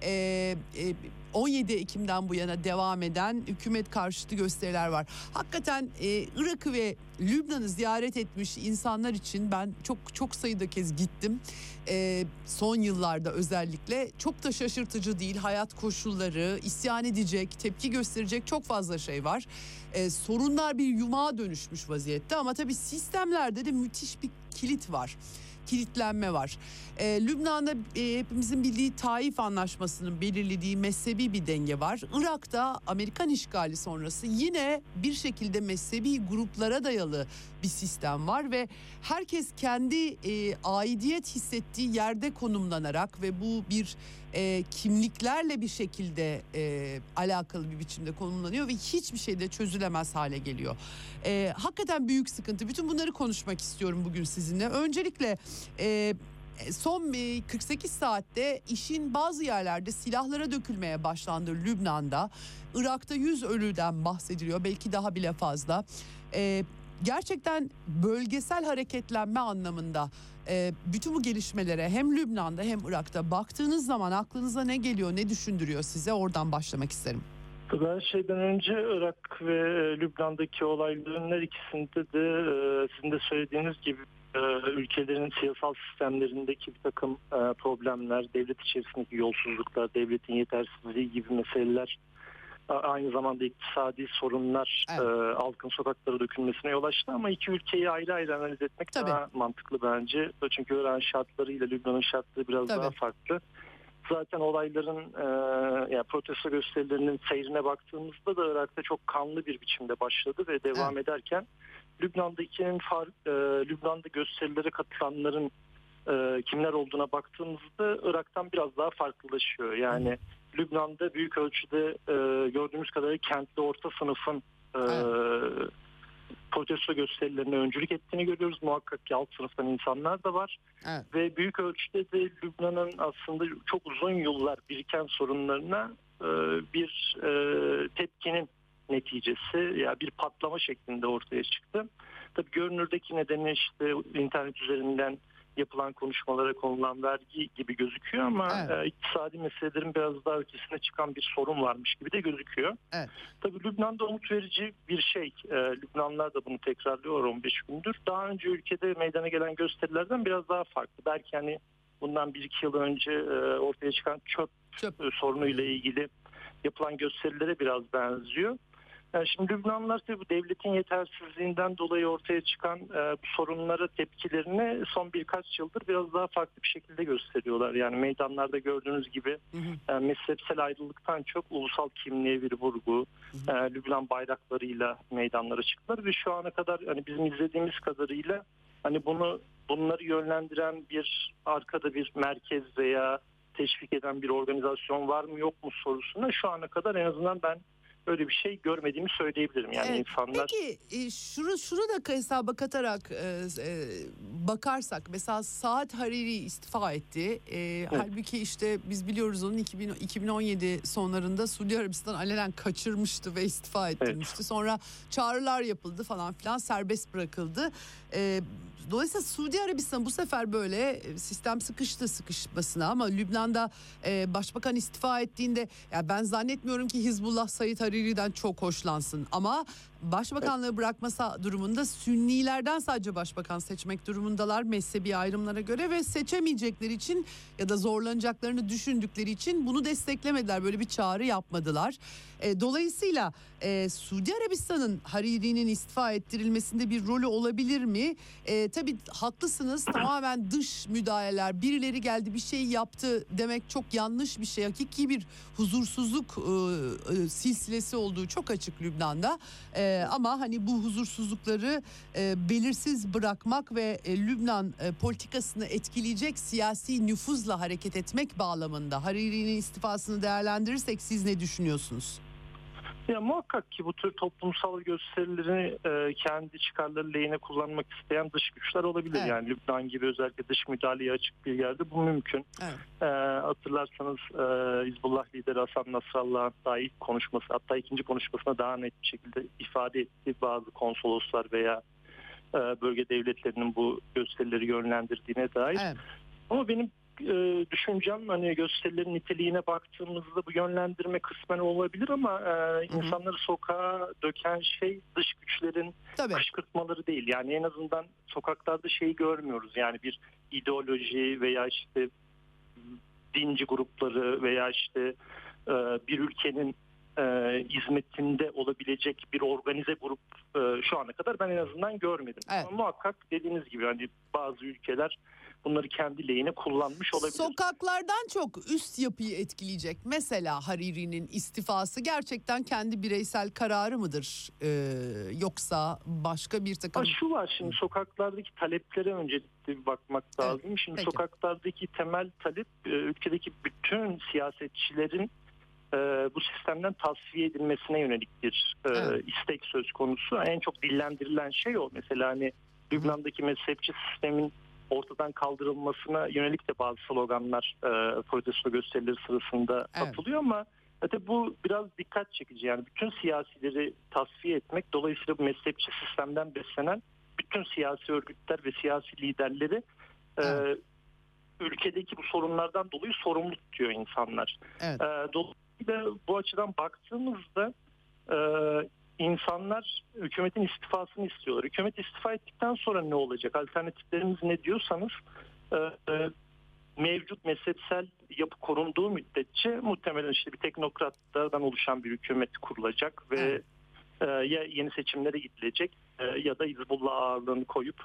17 Ekim'den bu yana devam eden hükümet karşıtı gösteriler var. Hakikaten Irak'ı ve Lübnan'ı ziyaret etmiş insanlar için ben çok sayıda kez gittim. Son yıllarda özellikle çok da şaşırtıcı değil. Hayat koşulları, isyan edecek, tepki gösterecek çok fazla şey var. Sorunlar bir yumağa dönüşmüş vaziyette ama tabii sistemlerde de müthiş bir kilit var. Kilitlenme var. Lübnan'da hepimizin bildiği Taif Anlaşması'nın belirlediği mezhebi bir denge var. Irak'ta Amerikan işgali sonrası yine bir şekilde mezhebi gruplara dayalı bir sistem var ve herkes kendi aidiyet hissettiği yerde konumlanarak ve bu bir kimliklerle bir şekilde alakalı bir biçimde konumlanıyor ve hiçbir şey de çözülemez hale geliyor. Hakikaten büyük sıkıntı. Bütün bunları konuşmak istiyorum bugün sizinle. Öncelikle son 48 saatte işin bazı yerlerde silahlara dökülmeye başlandı Lübnan'da. Irak'ta 100 ölüden bahsediliyor, belki daha bile fazla. Gerçekten bölgesel hareketlenme anlamında bütün bu gelişmelere hem Lübnan'da hem Irak'ta baktığınız zaman aklınıza ne geliyor, ne düşündürüyor size? Oradan başlamak isterim. Ben şeyden önce Irak ve Lübnan'daki olayların her ikisinde de sizin de söylediğiniz gibi ülkelerin siyasal sistemlerindeki bir takım problemler, devlet içerisindeki yolsuzluklar, devletin yetersizliği gibi meseleler, aynı zamanda iktisadi sorunlar halkın sokaklara dökülmesine yol açtı ama iki ülkeyi ayrı ayrı analiz etmek daha mantıklı bence. Çünkü Irak'ın şartlarıyla Lübnan'ın şartları biraz daha farklı. Zaten olayların yani protesto gösterilerinin seyrine baktığımızda da Irak'ta çok kanlı bir biçimde başladı ve devam ederken Lübnan'da gösterilere katılanların kimler olduğuna baktığımızda Irak'tan biraz daha farklılaşıyor. Yani Lübnan'da büyük ölçüde gördüğümüz kadarıyla kentli orta sınıfın protesto gösterilerine öncülük ettiğini görüyoruz. Muhakkak ki alt sınıftan insanlar da var. Ve büyük ölçüde de Lübnan'ın aslında çok uzun yıllar biriken sorunlarına bir tepkinin neticesi, yani bir patlama şeklinde ortaya çıktı. Tabii görünürdeki nedeni işte internet üzerinden yapılan konuşmalara konulan vergi gibi gözüküyor ama iktisadi meselelerin biraz daha ötesine çıkan bir sorun varmış gibi de gözüküyor. Tabii Lübnan'da umut verici bir şey. Lübnanlılar da bunu tekrarlıyor 15 gündür. Daha önce ülkede meydana gelen gösterilerden biraz daha farklı. Belki hani bundan 1-2 yıl önce ortaya çıkan çöp sorunuyla ilgili yapılan gösterilere biraz benziyor. Yani şimdi Lübnanlılar tabii bu devletin yetersizliğinden dolayı ortaya çıkan bu sorunlara tepkilerini son birkaç yıldır biraz daha farklı bir şekilde gösteriyorlar. Yani meydanlarda gördüğünüz gibi mezhepsel ayrılıktan çok ulusal kimliğe bir vurgu, Lübnan bayraklarıyla meydanlara çıktılar ve şu ana kadar hani bizim izlediğimiz kadarıyla hani bunları yönlendiren bir arkada bir merkez veya teşvik eden bir organizasyon var mı yok mu sorusuna şu ana kadar en azından ben öyle bir şey görmediğimi söyleyebilirim. Yani insanlar... Peki şunu da hesaba katarak bakarsak mesela Saad Hariri istifa etti. Halbuki işte biz biliyoruz onun 2017 sonlarında Suudi Arabistan alenen kaçırmıştı ve istifa ettirmişti. Sonra çağrılar yapıldı falan filan, serbest bırakıldı. Dolayısıyla Suudi Arabistan bu sefer böyle sistem sıkışmasına ama Lübnan'da başbakan istifa ettiğinde ya ben zannetmiyorum ki Hizbullah Said Hariri'den çok hoşlansın ama başbakanlığı bırakması durumunda Sünnilerden sadece başbakan seçmek durumundalar mezhebi ayrımlara göre ve seçemeyecekleri için ya da zorlanacaklarını düşündükleri için bunu desteklemediler. Böyle bir çağrı yapmadılar. Dolayısıyla Suudi Arabistan'ın Hariri'nin istifa ettirilmesinde bir rolü olabilir mi? Tabii haklısınız, tamamen dış müdahaleler, birileri geldi bir şey yaptı demek çok yanlış bir şey. Hakiki bir huzursuzluk silsilesi olduğu çok açık Lübnan'da. Ama hani bu huzursuzlukları belirsiz bırakmak ve Lübnan politikasını etkileyecek siyasi nüfuzla hareket etmek bağlamında Hariri'nin istifasını değerlendirirsek siz ne düşünüyorsunuz? Ya muhakkak ki bu tür toplumsal gösterileri kendi çıkarları lehine kullanmak isteyen dış güçler olabilir. Evet. Yani Lübnan gibi özellikle dış müdahaleye açık bir yerde bu mümkün. Evet. Hatırlarsanız Hizbullah lideri Hasan Nasrallah'ın daha ilk konuşması, hatta ikinci konuşmasına daha net bir şekilde ifade ettiği bazı konsoloslar veya bölge devletlerinin bu gösterileri yönlendirdiğine dair. Evet. Ama benim düşüncem hani gösterilerin niteliğine baktığımızda bu yönlendirme kısmen olabilir ama insanları sokağa döken şey dış güçlerin kışkırtmaları değil. Yani en azından sokaklarda şeyi görmüyoruz. Yani bir ideoloji veya işte dinci grupları veya işte bir ülkenin hizmetinde olabilecek bir organize grup şu ana kadar ben en azından görmedim. Evet. Ama muhakkak dediğiniz gibi hani bazı ülkeler bunları kendi lehine kullanmış olabilir. Sokaklardan çok üst yapıyı etkileyecek. Mesela Hariri'nin istifası gerçekten kendi bireysel kararı mıdır? Yoksa başka bir takım... Şu var, şimdi sokaklardaki taleplere öncelikle bir bakmak lazım. Şimdi peki. Sokaklardaki temel talep ülkedeki bütün siyasetçilerin bu sistemden tasfiye edilmesine yönelik bir istek söz konusu. En çok dillendirilen şey o. Mesela hani Lübnan'daki mezhepçi sistemin ortadan kaldırılmasına yönelik de bazı sloganlar protesto gösterileri sırasında atılıyor ama tabii bu biraz dikkat çekici. Yani bütün siyasileri tasfiye etmek, dolayısıyla bu mezhepçi sistemden beslenen bütün siyasi örgütler ve siyasi liderleri ülkedeki bu sorunlardan dolayı sorumlu tutuyor insanlar. Evet. Dolayısıyla bu açıdan baktığımızda İnsanlar hükümetin istifasını istiyorlar. Hükümet istifa ettikten sonra ne olacak? Alternatiflerimiz ne diyorsanız mevcut mezhepsel yapı korunduğu müddetçe muhtemelen işte bir teknokratlardan oluşan bir hükümet kurulacak ve ya yeni seçimlere gidilecek ya da Hizbullah ağırlığını koyup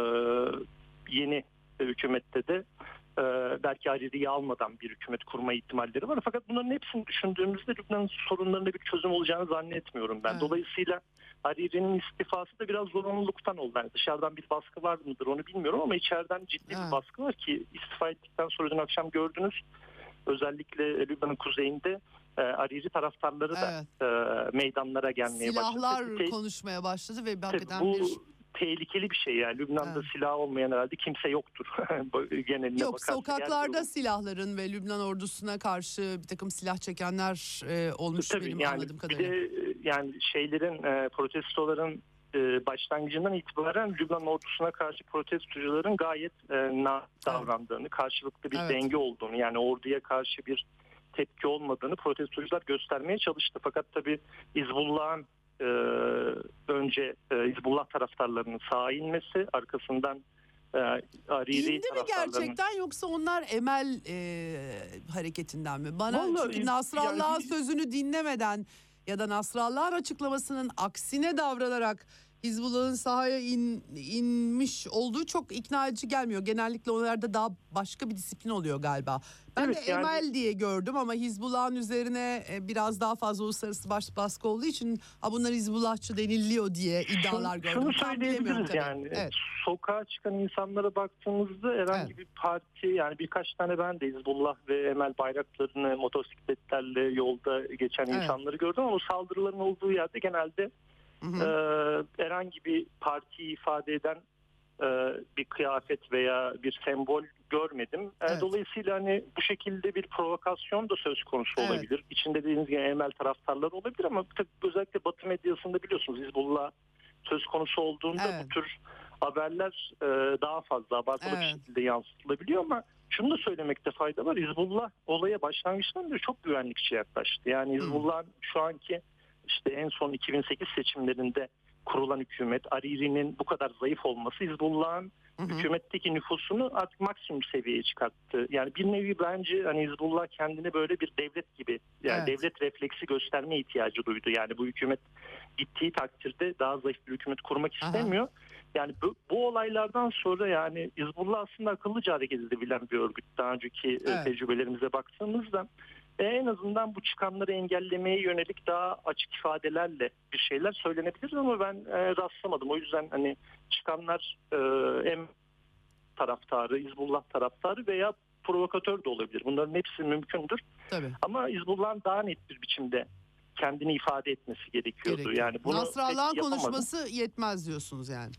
yeni hükümette de belki Hariri'yi almadan bir hükümet kurma ihtimalleri var. Fakat bunların hepsini düşündüğümüzde Lübnan'ın sorunlarında bir çözüm olacağını zannetmiyorum ben. Evet. Dolayısıyla Hariri'nin istifası da biraz zorunluluktan oldu. Yani dışarıdan bir baskı var mıdır onu bilmiyorum ama içeriden ciddi bir baskı var ki istifa ettikten sonra dün akşam gördünüz özellikle Lübnan'ın kuzeyinde Hariri taraftarları da meydanlara gelmeye başladı. Silahlar konuşmaya başladı ve hakikaten bu tehlikeli bir şey yani. Lübnan'da silah olmayan herhalde kimse yoktur. Geneline yok, sokaklarda silahların ve Lübnan ordusuna karşı bir takım silah çekenler olmuş. Tabii, benim yani anladığım kadarıyla. Bir de yani protestoların başlangıcından itibaren Lübnan ordusuna karşı protestocuların gayet davrandığını, karşılıklı bir denge olduğunu, yani orduya karşı bir tepki olmadığını protestocular göstermeye çalıştı. Fakat tabii Hizbullah'ın önce Hizbullah taraftarlarının sağa inmesi, arkasından Hariri İndi mi gerçekten yoksa onlar Emel hareketinden mi? Çünkü Nasrallah'ın sözünü dinlemeden ya da Nasrallah'ın açıklamasının aksine davranarak Hizbullah'ın sahaya inmiş olduğu çok ikna edici gelmiyor. Genellikle onlarda daha başka bir disiplin oluyor galiba. Ben de Emel diye gördüm ama Hizbullah'ın üzerine biraz daha fazla uluslararası baskı olduğu için bunlar Hizbullahçı deniliyor diye iddialar gördüm. Şunu söyleyebiliriz yani. Evet. Sokağa çıkan insanlara baktığımızda herhangi bir parti, yani birkaç tane ben de Hizbullah ve Emel bayraklarını motosikletlerle yolda geçen insanları gördüm ama saldırıların olduğu yerde genelde herhangi bir partiyi ifade eden bir kıyafet veya bir sembol görmedim. Dolayısıyla hani bu şekilde bir provokasyon da söz konusu olabilir. İçinde dediğiniz gibi Emel taraftarları olabilir ama tabii özellikle Batı medyasında biliyorsunuz Hizbullah söz konusu olduğunda bu tür haberler daha fazla abartılı bir şekilde yansıtılabiliyor ama şunu da söylemekte fayda var. Hizbullah olaya başlangıçtan beri çok güvenlikçi yaklaştı. Yani Hizbullah'ın şu anki işte en son 2008 seçimlerinde kurulan hükümet, Ariri'nin bu kadar zayıf olması Hizbullah'ın hükümetteki nüfusunu artık maksimum seviyeye çıkarttı. Yani bir nevi bence hani Hizbullah kendini böyle bir devlet gibi, yani devlet refleksi gösterme ihtiyacı duydu. Yani bu hükümet gittiği takdirde daha zayıf bir hükümet kurmak istemiyor. Yani bu olaylardan sonra yani Hizbullah aslında akıllıca hareket edebilen bir örgüt. Daha önceki tecrübelerimize baktığımızda en azından bu çıkanları engellemeye yönelik daha açık ifadelerle bir şeyler söylenebilir ama ben rastlamadım. O yüzden hani çıkanlar hem taraftarı, Hizbullah taraftarı veya provokatör de olabilir. Bunların hepsi mümkündür. Tabii. Ama Hizbullah'ın daha net bir biçimde kendini ifade etmesi gerekiyordu. Yani bunu Nasrallah'ın konuşması yetmez diyorsunuz yani.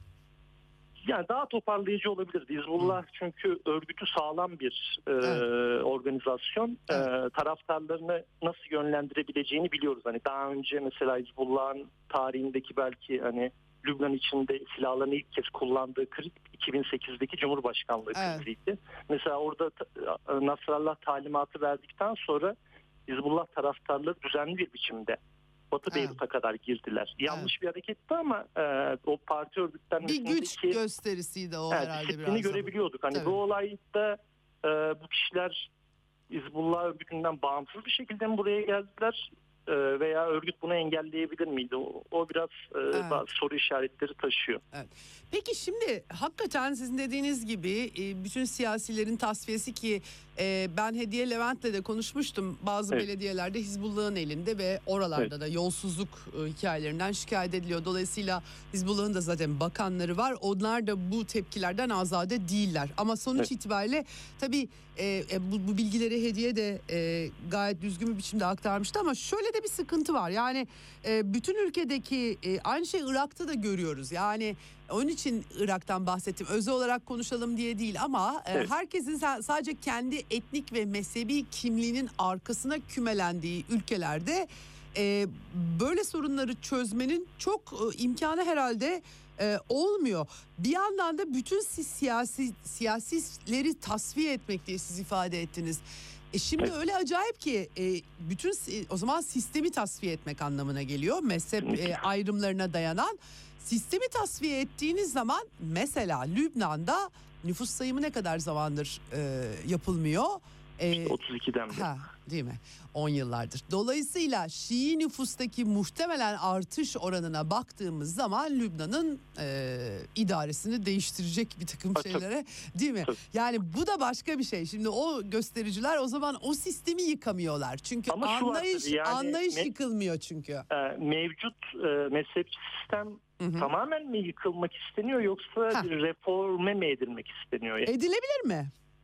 Yani daha toparlayıcı olabilirdi. Hizbullah çünkü örgütü sağlam bir organizasyon. Taraftarlarını nasıl yönlendirebileceğini biliyoruz. Hani daha önce mesela Hizbullah'ın tarihindeki belki hani Lübnan içinde silahlarını ilk kez kullandığı kriz 2008'deki Cumhurbaşkanlığı kriziydi. Mesela orada Nasrallah talimatı verdikten sonra Hizbullah taraftarları düzenli bir biçimde Batı Beyrut'a kadar girdiler. Yanlış bir hareketti ama o parti örgütlenmesindeki bir güç gösterisiydi o herhalde biraz. Disiplini görebiliyorduk. Hani bu olayda bu kişiler Hizbullah örgütünden bağımsız bir şekilde mi buraya geldiler veya örgüt bunu engelleyebilir miydi? O biraz bazı soru işaretleri taşıyor. Evet. Peki şimdi hakikaten sizin dediğiniz gibi bütün siyasilerin tasfiyesi ki ben Hediye Levent'le de konuşmuştum. Bazı belediyelerde Hizbullah'ın elinde ve oralarda da yolsuzluk hikayelerinden şikayet ediliyor. Dolayısıyla Hizbullah'ın da zaten bakanları var. Onlar da bu tepkilerden azade değiller. Ama sonuç itibariyle tabii bu bilgileri Hediye de gayet düzgün bir biçimde aktarmıştı ama şöyle de bir sıkıntı var. Yani bütün ülkedeki aynı şey Irak'ta da görüyoruz. Yani onun için Irak'tan bahsettim. Özel olarak konuşalım diye değil ama herkesin sadece kendi etnik ve mezhebi kimliğinin arkasına kümelendiği ülkelerde böyle sorunları çözmenin çok imkanı herhalde olmuyor. Bir yandan da bütün siyasileri tasfiye etmek diye siz ifade ettiniz. Şimdi öyle acayip ki bütün o zaman sistemi tasfiye etmek anlamına geliyor. Mezhep ayrımlarına dayanan sistemi tasfiye ettiğiniz zaman mesela Lübnan'da nüfus sayımı ne kadar zamandır yapılmıyor? 32'den beri. Değil mi? 10 yıllardır. Dolayısıyla Şii nüfustaki muhtemelen artış oranına baktığımız zaman Lübnan'ın idaresini değiştirecek bir takım şeylere değil mi? Yani bu da başka bir şey. Şimdi o göstericiler o zaman o sistemi yıkamıyorlar. Çünkü ama anlayış yıkılmıyor çünkü. Mevcut mezhepçi sistem tamamen mi yıkılmak isteniyor yoksa bir reforme mi edilmek isteniyor? Yani? Edilebilir mi?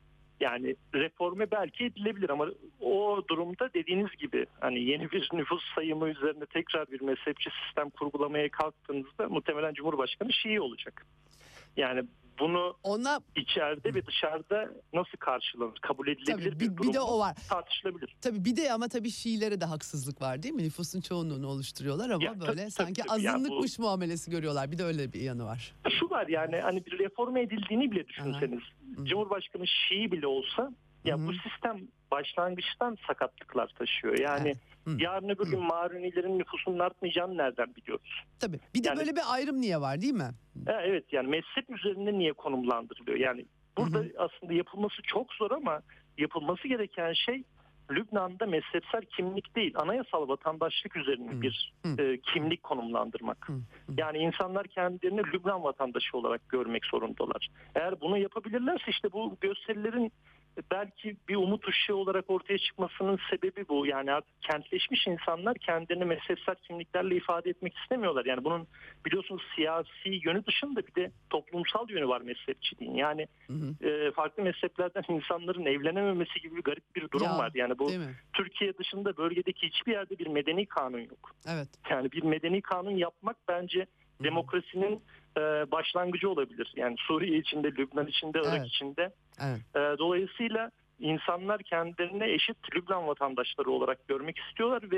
Yani reforme belki edilebilir ama o durumda dediğiniz gibi hani yeni bir nüfus sayımı üzerine tekrar bir mezhepçi sistem kurgulamaya kalktığınızda muhtemelen Cumhurbaşkanı Şii olacak. Yani bunu içeride ve dışarıda nasıl karşılanır? Kabul edilebilir bir durum de o var. Tartışılabilir. Tabii bir de ama tabii Şiilere de haksızlık var değil mi? Nüfusun çoğunluğunu oluşturuyorlar ama böyle sanki azınlıkmış muamelesi görüyorlar. Bir de öyle bir yanı var. Şu var yani hani bir reforme edildiğini bile düşünseniz. Cumhurbaşkanı Şii bile olsa ya bu sistem başlangıçtan sakatlıklar taşıyor. Yani yarın öbür gün Marunilerin nüfusunun artmayacağını nereden biliyoruz? Tabii. Bir de böyle bir ayrım niye var değil mi? Evet yani mezhep üzerinde niye konumlandırılıyor? Yani burada aslında yapılması çok zor ama yapılması gereken şey Lübnan'da mezhepsel kimlik değil, anayasal vatandaşlık üzerine bir kimlik konumlandırmak. Yani insanlar kendilerini Lübnan vatandaşı olarak görmek zorundalar. Eğer bunu yapabilirlerse işte bu gösterilerin belki bir umut ışığı olarak ortaya çıkmasının sebebi bu. Yani artık kentleşmiş insanlar kendilerini mezhepsel kimliklerle ifade etmek istemiyorlar. Yani bunun biliyorsunuz siyasi yönü dışında bir de toplumsal yönü var mezhepçiliğin. Yani farklı mezheplerden insanların evlenememesi gibi bir garip bir durum var. Yani bu Türkiye dışında bölgedeki hiçbir yerde bir medeni kanun yok. Evet. Yani bir medeni kanun yapmak bence demokrasinin başlangıcı olabilir. Yani Suriye içinde, Lübnan içinde, Irak içinde. Evet. Dolayısıyla insanlar kendilerine eşit Lübnan vatandaşları olarak görmek istiyorlar ve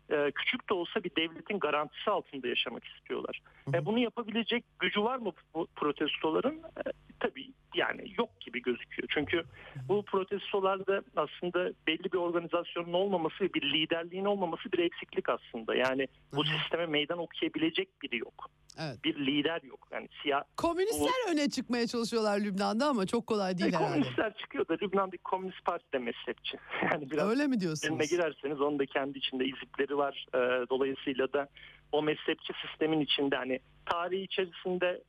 küçük de olsa bir devletin garantisi altında yaşamak istiyorlar. Bunu yapabilecek gücü var mı bu protestoların? Tabii yani yok gibi gözüküyor. Çünkü bu protestolarda aslında belli bir organizasyonun olmaması, bir liderliğin olmaması bir eksiklik aslında. Yani bu sisteme meydan okuyabilecek biri yok. Evet. Bir lider yok. Yani komünistler öne çıkmaya çalışıyorlar Lübnan'da ama çok kolay değil herhalde. Komünistler çıkıyor da Lübnan'daki Komünist Parti de mezhepçi. Yani biraz öyle mi diyorsunuz? Önüne girerseniz onun da kendi içinde izipleri var. Dolayısıyla da o mezhepçi sistemin içinde hani tarihi içerisinde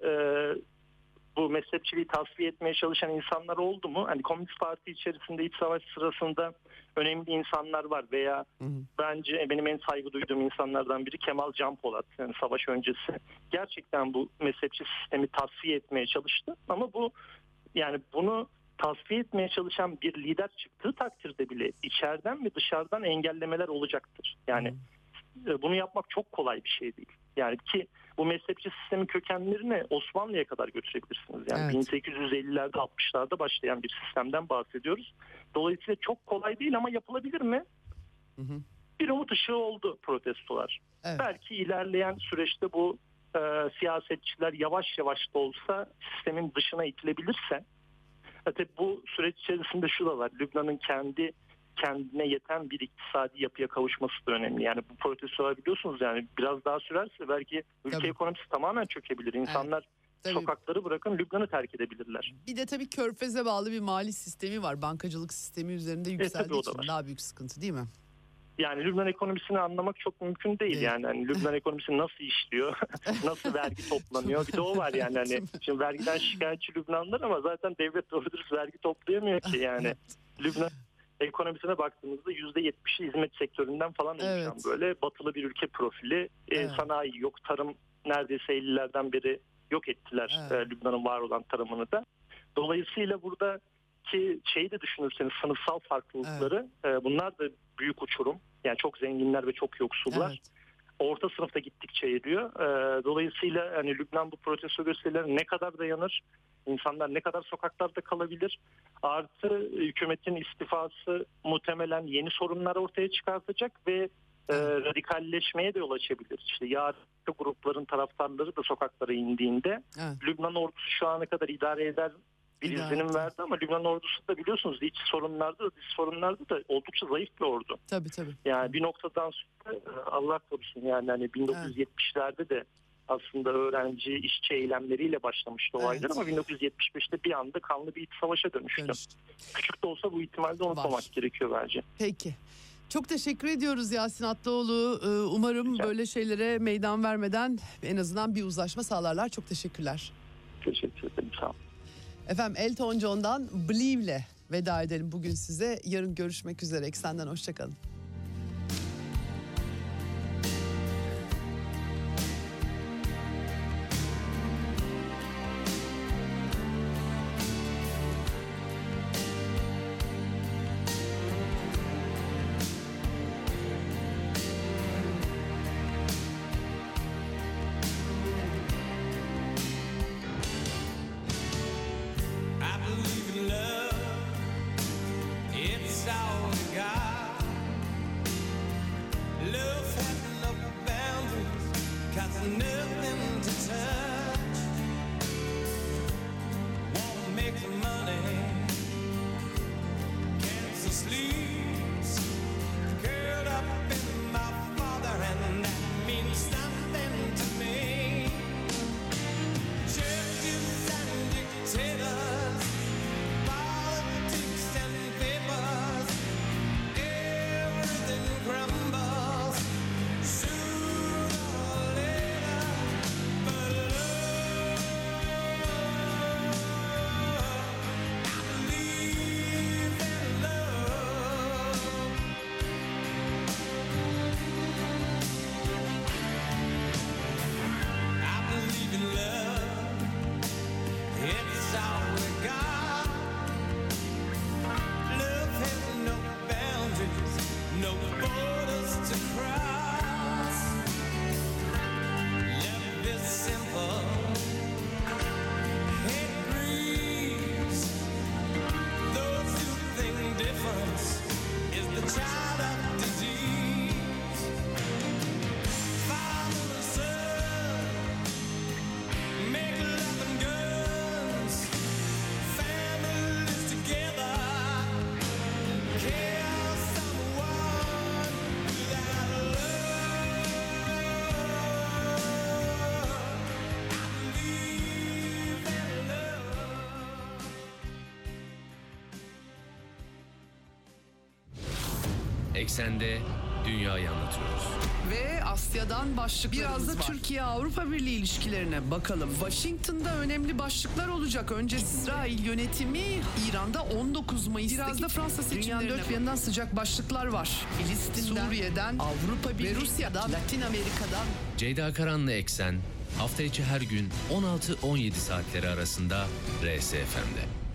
bu mezhepçiliği tasfiye etmeye çalışan insanlar oldu mu? Hani Komünist Parti içerisinde iç savaş sırasında önemli insanlar var veya bence benim en saygı duyduğum insanlardan biri Kemal Can Polat. Yani savaş öncesi gerçekten bu mezhepçi sistemi tasfiye etmeye çalıştı ama bunu tasfiye etmeye çalışan bir lider çıktığı takdirde bile içeriden ve dışarıdan engellemeler olacaktır. Yani bunu yapmak çok kolay bir şey değil. Yani ki bu mezhepçi sistemin kökenlerini Osmanlı'ya kadar götürebilirsiniz. Yani evet. 1850'lerde 60'larda başlayan bir sistemden bahsediyoruz. Dolayısıyla çok kolay değil ama yapılabilir mi? Bir umut ışığı oldu protestolar. Evet. Belki ilerleyen süreçte bu siyasetçiler yavaş yavaş da olsa sistemin dışına itilebilirse, tabii bu süreç içerisinde şu da var. Lübnan'ın kendine yeten bir iktisadi yapıya kavuşması da önemli. Yani bu protestolar biliyorsunuz yani biraz daha sürerse belki ülke ekonomisi tamamen çökebilir. İnsanlar sokakları bırakın Lübnan'ı terk edebilirler. Bir de tabii Körfez'e bağlı bir mali sistemi var. Bankacılık sistemi üzerinde yükseldiği için daha büyük sıkıntı değil mi? Yani Lübnan ekonomisini anlamak çok mümkün değil. Yani hani Lübnan ekonomisi nasıl işliyor, nasıl vergi toplanıyor, bir de o var yani hani şimdi vergiden şikayetçi Lübnanlılar ama zaten devlet doğru dürüst vergi toplayamıyor ki yani. Lübnan ekonomisine baktığımızda %70'i hizmet sektöründen falan oluşan böyle batılı bir ülke profili. Sanayi yok, tarım neredeyse 50'lerden beri yok ettiler Lübnan'ın var olan tarımını da. Dolayısıyla buradaki şeyi de düşünürseniz sınıfsal farklılıkları bunlar da büyük uçurum. Yani çok zenginler ve çok yoksullar. Evet. Orta sınıfta gittikçe eriyor. Dolayısıyla hani Lübnan bu protesto gösterilerine ne kadar dayanır? İnsanlar ne kadar sokaklarda kalabilir? Artı hükümetin istifası muhtemelen yeni sorunlar ortaya çıkartacak ve radikalleşmeye de yol açabilir. İşte yarın grupların taraftarları da sokaklara indiğinde Lübnan ordusu şu ana kadar idare eder bir izlenim verdi ama Lübnan ordusu da biliyorsunuz iç sorunlarda da dış sorunlarda da oldukça zayıf bir ordu. Tabii. Yani bir noktadan sonra Allah korusun yani hani 1970'lerde de aslında öğrenci işçi eylemleriyle başlamıştı olaylar ama 1975'te bir anda kanlı bir iç savaşa dönüştü. Küçük de olsa bu ihtimalde unutmamak gerekiyor bence. Peki. Çok teşekkür ediyoruz Yasin Atlıoğlu. Umarım böyle şeylere meydan vermeden en azından bir uzlaşma sağlarlar. Çok teşekkürler. Teşekkür ederim. Sağ olun. Efendim Elton John'dan Believe'le veda edelim bugün size. Yarın görüşmek üzere. Eksenden hoşçakalın. Eksende dünyayı anlatıyoruz. Ve Asya'dan başlıklarımız Biraz da var. Türkiye-Avrupa Birliği ilişkilerine bakalım. Washington'da önemli başlıklar olacak. Önce İsrail yönetimi, İran'da 19 Mayıs'taki Biraz da Fransa dünyanın seçimlerine dört bir yanından sıcak başlıklar var. Filistin'den, Suriye'den, Avrupa Birliği ve Rusya'dan, Latin Amerika'dan. Ceyda Karan'la Eksen hafta içi her gün 16-17 saatleri arasında RSFM'de.